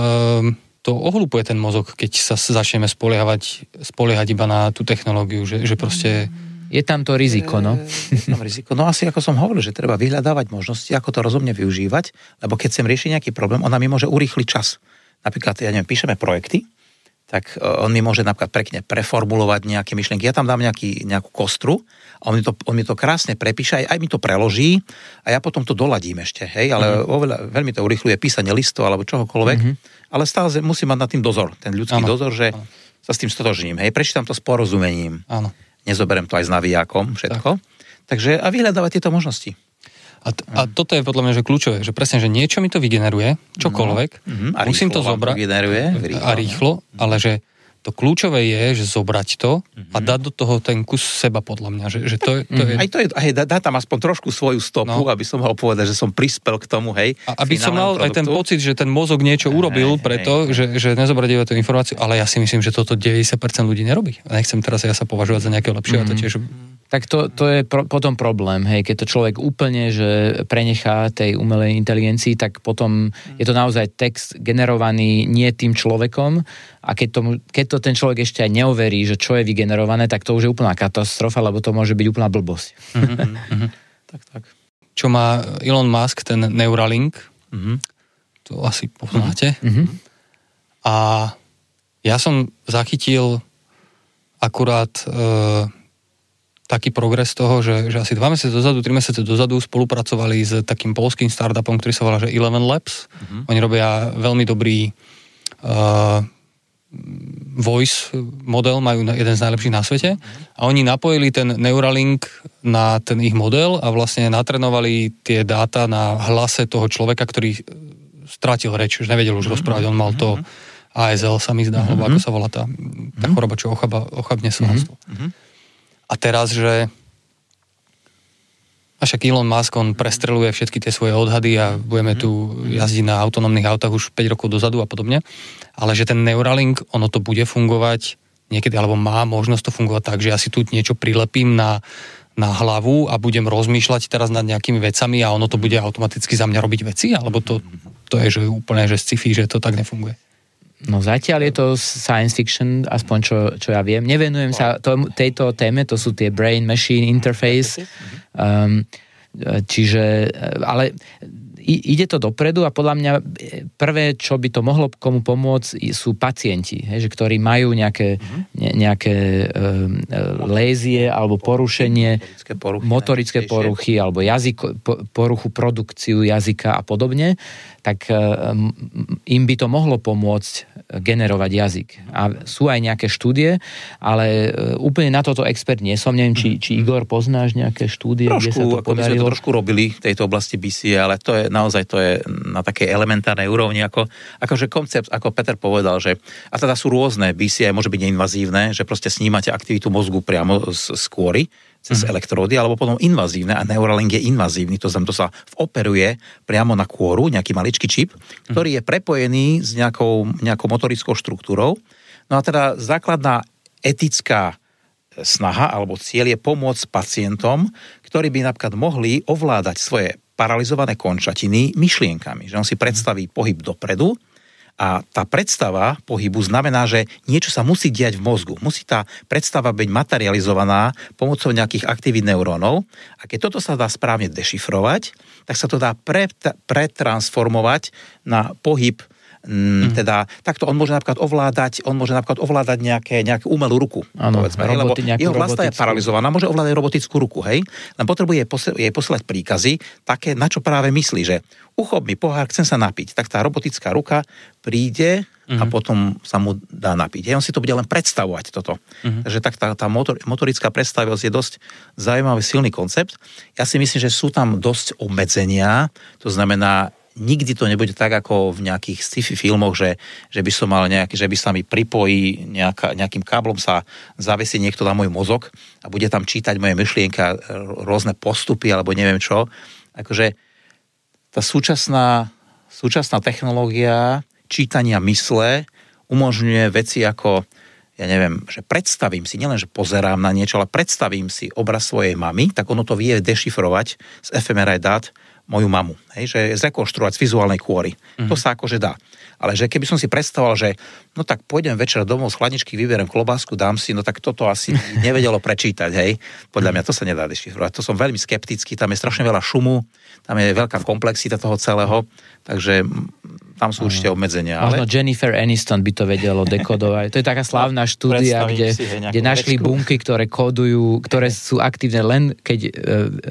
e, to ohlupuje ten mozog, keď sa začneme spoliehať, spoliehať iba na tú technológiu, že, že proste... Je tam to riziko, no. Je tam riziko. No asi ako som hovoril, že treba vyhľadávať možnosti, ako to rozumne využívať, lebo keď chcem riešiť nejaký problém, ona mi môže urýchliť čas. Napríklad, ja neviem, píšeme projekty, tak on mi môže napríklad pekne preformulovať nejaké myšlienky. Ja tam dám nejaký, nejakú kostru a on mi, to, on mi to krásne prepíše, aj, aj mi to preloží a ja potom to doladím ešte, hej, ale mm-hmm. oveľa, veľmi to urýchľuje písanie listov alebo čohokoľvek, mm-hmm. ale stále musím mať nad tým dozor, ten ľudský ano. dozor, že ano. sa s tým stotožním, hej, prečítam to s porozumením. Áno. Nezoberiem to aj s navijákom, všetko. Tak. Takže a vyhľadávať tieto možnosti. A, t- a toto je podľa mňa že kľúčové, že presne, že niečo mi to vygeneruje, čokoľvek, no. mm-hmm. musím to zobrať a rýchlo, ale že to kľúčové je, že zobrať to mm-hmm. a dať do toho ten kus seba podľa mňa, že, že to, to je... Aj to je, hej, dá, dá tam aspoň trošku svoju stopu, no. aby som mohol povedať, že som prispel k tomu, hej. A aby som mal produktu. Aj ten pocit, že ten mozog niečo urobil hej, preto, hej, že, že nezobrať iba tú informáciu, ale ja si myslím, že toto deväťdesiat percent ľudí nerobí. A nechcem teraz ja sa považovať za nejakého lepšieho, mm-hmm. to tiež... Tak to, to je pro, potom problém, hej, keď to človek úplne, že prenechá tej umelej inteligencii, tak potom je to naozaj text generovaný nie tým človekom a keď, tomu, keď to ten človek ešte aj neoverí, že čo je vygenerované, tak to už je úplná katastrofa, lebo to môže byť úplná blbosť. Mm-hmm, mm-hmm. tak, tak. Čo má Elon Musk, ten Neuralink, mm-hmm. to asi poznáte. Mm-hmm. A ja som zachytil akurát... E, taký progres toho, že, že asi dva mesiace dozadu, tri mesiace dozadu spolupracovali s takým poľským startupom, ktorý sa volá, že Eleven Labs. Uh-huh. Oni robia veľmi dobrý uh, voice model, majú jeden z najlepších na svete. Uh-huh. A oni napojili ten Neuralink na ten ich model a vlastne natrenovali tie dáta na hlase toho človeka, ktorý strátil reč, už nevedel už rozprávať, on mal to á es el, sa mi zdá, alebo ako sa volá tá, tá choroba, čo ochaba, ochabne svalstvo. A teraz, že a však Elon Musk, on prestreluje všetky tie svoje odhady a budeme tu jazdiť na autonómnych autách už päť rokov dozadu a podobne, ale že ten Neuralink, ono to bude fungovať niekedy, alebo má možnosť to fungovať tak, že ja si tu niečo prilepím na, na hlavu a budem rozmýšľať teraz nad nejakými vecami a ono to bude automaticky za mňa robiť veci, alebo to, to je že úplne že sci-fi, že to tak nefunguje. No zatiaľ je to science fiction, aspoň čo, čo ja viem. Nevenujem sa to, tejto téme, to sú tie brain-machine interface. Um, čiže, ale ide to dopredu a podľa mňa prvé, čo by to mohlo komu pomôcť, sú pacienti, hej, že ktorí majú nejaké, ne, nejaké um, lézie alebo porušenie, motorické poruchy, motorické poruchy alebo jazyko, poruchu produkciu jazyka a podobne, tak um, im by to mohlo pomôcť generovať jazyk. A sú aj nejaké štúdie, ale úplne na toto expert nie som. Neviem, či, či Igor poznáš nejaké štúdie, trošku, kde sa to ako podarilo? My sme to trošku robili v tejto oblasti bé cé, ale to je naozaj to je na takej elementárnej úrovni, ako, akože koncept, ako Peter povedal, že a teda sú rôzne, bé cé môže byť neinvazívne, že proste snímate aktivitu mozgu priamo z, z kôry, cez mm-hmm. elektródy, alebo potom invazívne a Neuralink je invazívny, to znamená, to sa operuje priamo na kôru, nejaký maličký čip, ktorý je prepojený s nejakou, nejakou motorickou štruktúrou. No a teda základná etická snaha alebo cieľ je pomôcť pacientom, ktorí by napríklad mohli ovládať svoje paralizované končatiny myšlienkami, že on si predstaví pohyb dopredu. A tá predstava pohybu znamená, že niečo sa musí diať v mozgu. Musí tá predstava byť materializovaná pomocou nejakých aktivít neurónov. A keď toto sa dá správne dešifrovať, tak sa to dá pre, pretransformovať na pohyb. Mm. Teda, takto on môže napríklad ovládať, on môže napríklad ovládať nejaké, nejakú umelú ruku. Áno, povedzme, lebo jeho vlastná je paralizovaná, môže ovládať robotickú ruku, hej? Len potrebuje jej posielať príkazy také, na čo práve myslí, že uchop mi pohár, chcem sa napiť. Tak tá robotická ruka príde a mm. potom sa mu dá napiť. Hej, on si to bude len predstavovať toto. Mm. Takže tak tá, tá motor, motorická predstavivosť je dosť zaujímavý, silný koncept. Ja si myslím, že sú tam dosť obmedzenia, to znamená, nikdy to nebude tak, ako v nejakých sci-fi filmoch, že, že by som mal nejaký, že by sa mi pripojí nejaká, nejakým káblom sa zavesí niekto na môj mozog a bude tam čítať moje myšlienka, rôzne postupy alebo neviem čo. Akože tá súčasná, súčasná technológia čítania mysle umožňuje veci ako, ja neviem, že predstavím si, nielen, že pozerám na niečo, ale predstavím si obraz svojej mamy, tak ono to vie dešifrovať z ef em er í dát moju mamu, hej, že zrekonštruovať z vizuálnej kôry. Mm. To sa akože dá. Ale že keby som si predstavoval, že no tak pôjdem večer domov z chladničky, vyberiem klobásku, dám si, no tak toto asi nevedelo prečítať, hej. Podľa mňa to sa nedá dešifrovať. To som veľmi skeptický, tam je strašne veľa šumu, tam je veľká komplexita toho celého, takže tam sú určite obmedzenia. Možno ale... Jennifer Aniston by to vedelo dekodovať. To je taká slávna štúdia, kde, si, hej, kde našli bunky, ktoré kódujú, ktoré sú aktívne len keď e,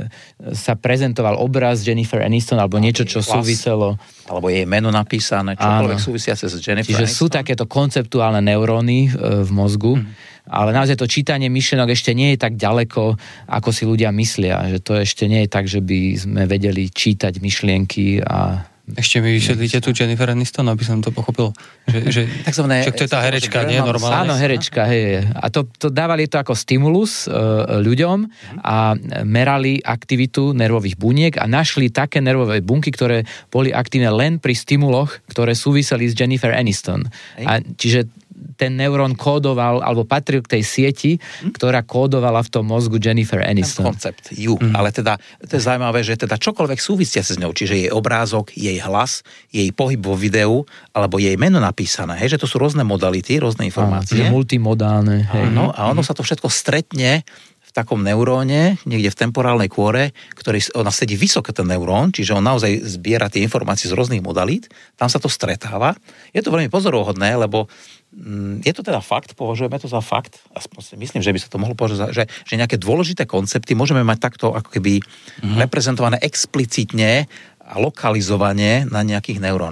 sa prezentoval obraz Jennifer Aniston alebo niečo, čo súviselo. Alebo jej meno napísané, čokoľvek súvisiace s Jennifer Čiže Aniston. sú takéto konceptuálne neuróny v mozgu, mm. ale naozaj to čítanie myšlienok ešte nie je tak ďaleko, ako si ľudia myslia. Že to ešte nie je tak, že by sme vedeli čítať myšlienky a... Ešte mi vysvetlíte tu Jennifer Aniston, aby som to pochopil. Že, že, Takzvané, čo to je tá herečka, nie je normálne? Áno, herečka, hej. A to, to dávali to ako stimulus uh, ľuďom a merali aktivitu nervových buniek a našli také nervové bunky, ktoré boli aktívne len pri stimuloch, ktoré súviseli s Jennifer Aniston. A čiže ten neurón kódoval, alebo patril k tej sieti, hm? ktorá kódovala v tom mozgu Jennifer Aniston. Ten koncept, ju. Mm. Ale teda, to je zaujímavé, že teda čokoľvek súvisia sa s ňou, čiže jej obrázok, jej hlas, jej pohyb vo videu, alebo jej meno napísané, hej, že to sú rôzne modality, rôzne informácie. Áno, multimodálne. Hej. Áno, a ono mm. sa to všetko stretne v takom neuróne, niekde v temporálnej kôre, ktorý, ona sedí vysoko ten neurón, čiže on naozaj zbiera tie informácie z rôznych modalít, tam sa to stretáva. Je to veľmi pozoruhodné, lebo je to teda fakt, považujeme to za fakt, aspoň si myslím, že by sa to mohlo považovať, že, že nejaké dôležité koncepty môžeme mať takto ako keby mm-hmm. reprezentované explicitne a lokalizovane na nejakých neurónoch. Uh-huh.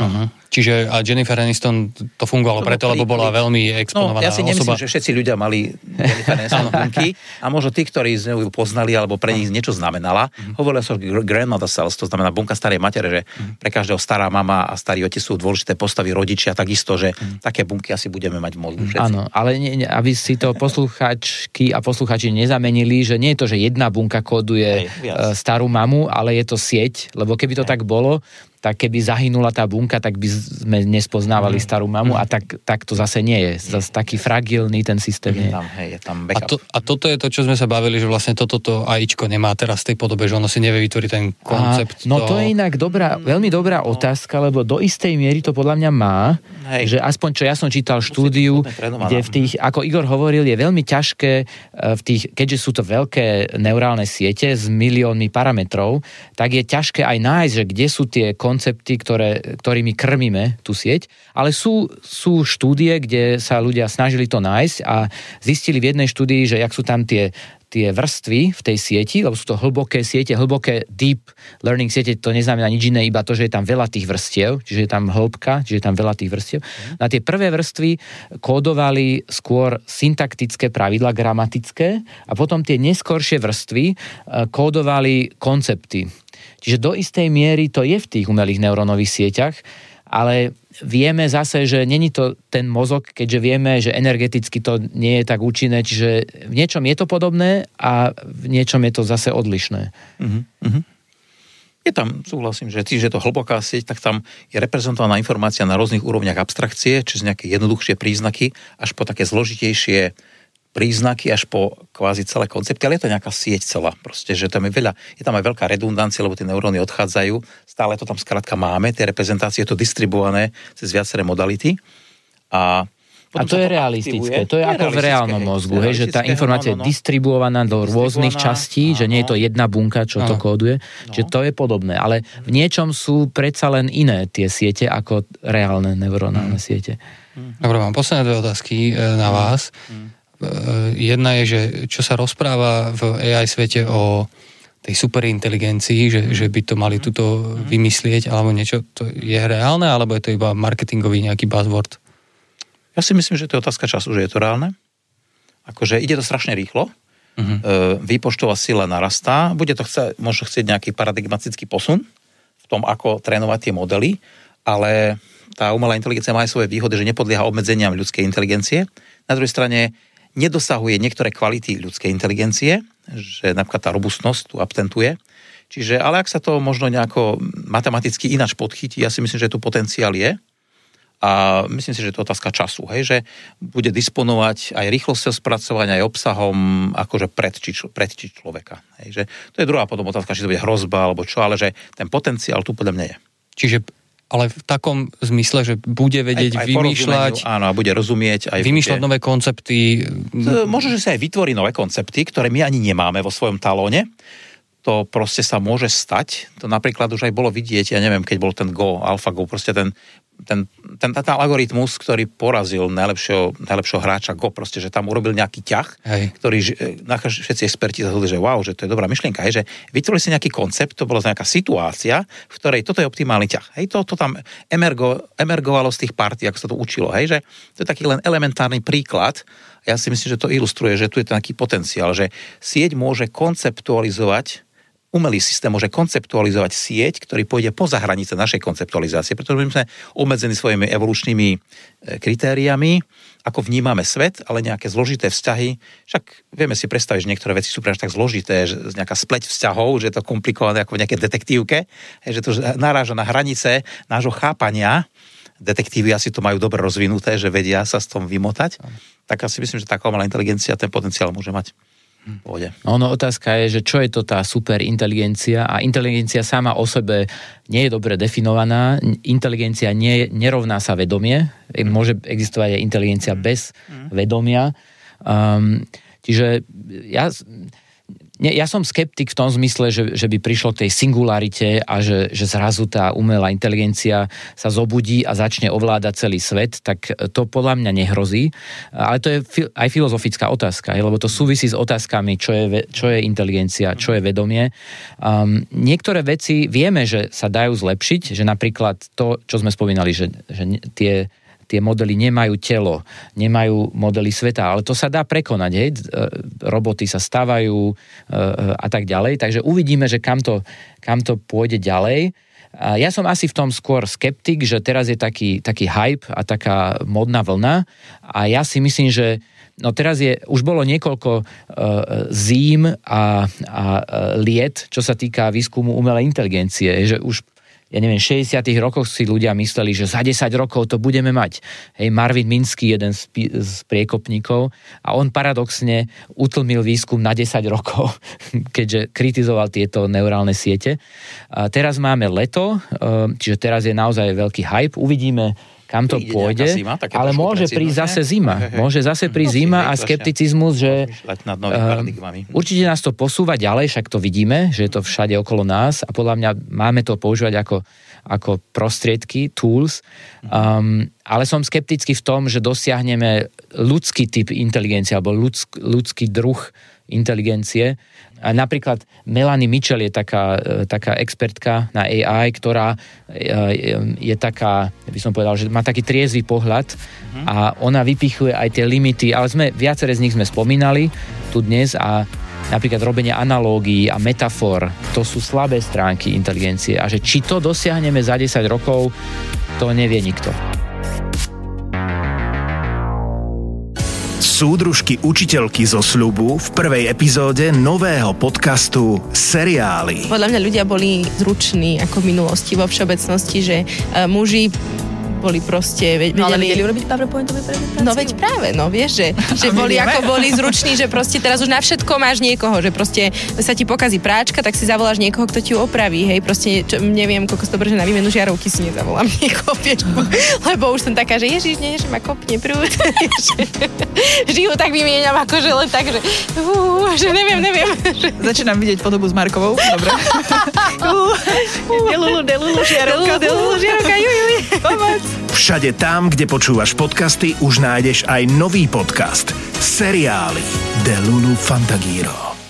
Čiže a Jennifer Aniston to fungovalo to preto, lebo bola veľmi exponovaná osoba. No, ja si nemyslím, osoba. Že všetci ľudia mali Jennifer Aniston bunky a možno tí, ktorí z ňou poznali alebo pre nich niečo znamenala. Mm. Hovorilo sa o grandmother cells, to znamená bunka starej matere, že mm. pre každého stará mama a starý otec sú dôležité postavy rodičia, takisto, že mm. také bunky asi budeme mať v mozgu všetci. Áno, ale nie, aby si to posluchačky a posluchači nezamenili, že nie je to, že jedna bunka kóduje Hej, starú mamu, ale je to sieť, lebo keby to Hej. tak bolo, tak keby zahynula tá bunka, tak by sme nespoznávali mm. starú mamu a tak, tak to zase nie je. Zase taký fragilný ten systém je. Tam, hej, je tam a, to, a toto je to, čo sme sa bavili, že vlastne toto to AIčko nemá teraz v tej podobe, že ono si nevie vytvoriť ten koncept. A, no to... to je inak dobrá, veľmi dobrá no. otázka, lebo do istej miery to podľa mňa má, hej. že aspoň čo ja som čítal štúdiu, kde v tých, ako Igor hovoril, je veľmi ťažké v tých, keďže sú to veľké neurálne siete s miliónmi parametrov, tak je ťažké aj nájsť, že kde sú tie koncepty, ktoré, ktorými krmíme tú sieť, ale sú, sú štúdie, kde sa ľudia snažili to nájsť a zistili v jednej štúdii, že jak sú tam tie, tie vrstvy v tej sieti, lebo sú to hlboké siete, hlboké deep learning siete, to neznamená nič iné, iba to, že je tam veľa tých vrstiev, čiže je tam hĺbka, čiže je tam veľa tých vrstiev. Mm. Na tie prvé vrstvy kódovali skôr syntaktické pravidlá, gramatické a potom tie neskoršie vrstvy kódovali koncepty. Čiže do istej miery to je v tých umelých neurónových sieťach, ale vieme zase, že není to ten mozog, keďže vieme, že energeticky to nie je tak účinné, čiže v niečom je to podobné a v niečom je to zase odlišné. Uh-huh, uh-huh. Je tam, súhlasím, že tým, že je to hlboká sieť, tak tam je reprezentovaná informácia na rôznych úrovniach abstrakcie, čiže nejaké jednoduchšie príznaky, až po také zložitejšie príznaky až po kvázi celé koncepty, ale je to nejaká sieť celá. Proste, že tam je veľa, je tam aj veľká redundancia, lebo tie neuróny odchádzajú. Stále to tam skrátka máme, tie reprezentácie, je to distribuované cez viaceré modality. A, a to je realistické. To je, je ako v reálnom mozgu, hej, že tá informácia no, no, no. je distribuovaná do rôznych častí, áno. že nie je to jedna bunka, čo áno. to kóduje. No. Že to je podobné. Ale v niečom sú predsa len iné tie siete ako reálne neuronálne hmm. siete. Dobre, mám posledné dve otázky na vás. Hmm. Jedna je, že čo sa rozpráva v á í svete o tej superinteligencii, že, že by to mali tuto vymyslieť, alebo niečo, to je reálne, alebo je to iba marketingový nejaký buzzword? Ja si myslím, že to je otázka času, že je to reálne. Akože ide to strašne rýchlo, uh-huh. výpočtová sila narastá, bude to chce, môže chcieť nejaký paradigmatický posun v tom, ako trénovať tie modely, ale tá umelá inteligencia má aj svoje výhody, že nepodlieha obmedzeniam ľudskej inteligencie. Na druhej strane nedosahuje niektoré kvality ľudskej inteligencie, že napríklad tá robustnosť tu absentuje. Čiže, ale ak sa to možno nejako matematicky ináč podchytí, ja si myslím, že tu potenciál je. A myslím si, že to je otázka času, hej, že bude disponovať aj rýchlosťou spracovania, aj obsahom, akože predči, predči človeka. Hej, že to je druhá potom otázka, či to bude hrozba, alebo čo, ale že ten potenciál tu podľa mňa je. Čiže ale v takom zmysle, že bude vedieť aj, aj vymýšľať... Áno, a bude rozumieť. Aj vymýšľať bude, nové koncepty. Možno, že sa aj vytvorí nové koncepty, ktoré my ani nemáme vo svojom talóne. To proste sa môže stať. To napríklad už aj bolo vidieť, ja neviem, keď bol ten Go, AlphaGo, proste ten, ten, ten, ten, ten algoritmus, ktorý porazil najlepšieho, najlepšieho hráča Go, proste, že tam urobil nejaký ťah, hej. Ktorý všetci experti zhodli, že wow, že to je dobrá myšlienka, hej, že vytvorili si nejaký koncept, to bola nejaká situácia, v ktorej toto je optimálny ťah. Hej, to, to tam emergo, emergovalo z tých partí, ako sa to učilo, hej, že to je taký len elementárny príklad. Ja si myslím, že to ilustruje, že tu je taký potenciál, že sieť môže konceptualizovať umelý systém môže konceptualizovať sieť, ktorý pôjde poza hranice našej konceptualizácie, pretože my sme obmedzení svojimi evolučnými kritériami, ako vnímame svet, ale nejaké zložité vzťahy. Však vieme si predstaviť, že niektoré veci sú práve tak zložité, že nejaká spleť vzťahov, že je to komplikované ako v nejakej detektívke, že to naráža na hranice nášho chápania. Detektívy asi to majú dobre rozvinuté, že vedia sa s tom vymotať. Tak asi myslím, že taká umelá inteligencia ten potenciál môže mať. Pôjde. Ono otázka je, že čo je to tá superinteligencia a inteligencia sama o sebe nie je dobre definovaná. Inteligencia nie, nerovná sa vedomie. Môže existovať aj inteligencia bez vedomia. Um, čiže ja Nie, ja som skeptik v tom zmysle, že, že by prišlo k tej singularite a že, že zrazu tá umelá inteligencia sa zobudí a začne ovládať celý svet, tak to podľa mňa nehrozí. Ale to je fi- aj filozofická otázka, lebo to súvisí s otázkami, čo je, čo je inteligencia, čo je vedomie. Um, niektoré veci vieme, že sa dajú zlepšiť, že napríklad to, čo sme spomínali, že, že tie tie modely nemajú telo, nemajú modely sveta, ale to sa dá prekonať, hej? Roboty sa stavajú a tak ďalej, takže uvidíme, že kam to, kam to pôjde ďalej. Ja som asi v tom skôr skeptik, že teraz je taký, taký hype a taká modná vlna a ja si myslím, že no teraz je, už bolo niekoľko uh, zím a, a liet, čo sa týka výskumu umelej inteligencie, že už ja neviem, v šesťdesiatych rokoch si ľudia mysleli, že za desať rokov to budeme mať. Hej, Marvin Minsky, jeden z, z priekopníkov, a on paradoxne utlmil výskum na desať rokov, keďže kritizoval tieto neurálne siete. A teraz máme leto, čiže teraz je naozaj veľký hype. Uvidíme, kam to pôjde, zima, ale môže prísť zase zima. Hej, hej. Môže zase prísť no, zima a skepticizmus, že uh, určite nás to posúva ďalej, však to vidíme, že je to všade okolo nás a podľa mňa máme to používať ako, ako prostriedky, tools, um, ale som skeptický v tom, že dosiahneme ľudský typ inteligencie alebo ľudsk, ľudský druh inteligencie. A napríklad Melanie Mitchell je taká, taká expertka na á í, ktorá je taká, by som povedal, že má taký triezvy pohľad a ona vypichuje aj tie limity, ale sme, viaceré z nich sme spomínali tu dnes a napríklad robenie analógií a metafor, to sú slabé stránky inteligencie a že či to dosiahneme za desať rokov, to nevie nikto. Súdružky učiteľky zo sľubu v prvej epizóde nového podcastu Seriály. Podľa mňa ľudia boli zruční ako v minulosti vo všeobecnosti, že uh, muži boli proste... Ve- no ale vedeli urobiť PowerPointovú prezentáciu? No veď práve, no vieš, že, že boli ako boli zruční, že proste teraz už na všetko máš niekoho, že proste sa ti pokazí práčka, tak si zavoláš niekoho, kto ti ju opraví, hej, proste čo, neviem, koľko to brže na výmenu žiarovky si nezavolám niekoho, vieš, lebo už som taká, že ježiš, nie, že ma kopne prúd, žijú tak vymieňam, akože len tak, že, uh, že neviem, neviem. Začínam vidieť podobu s Markovou, dobre. Delulu, delulu, žiarovka, delulu, žiarovka, juj, juj, pomoc. Všade tam, kde počúvaš podcasty, už nájdeš aj nový podcast Seriály de Lulu Fantagiro.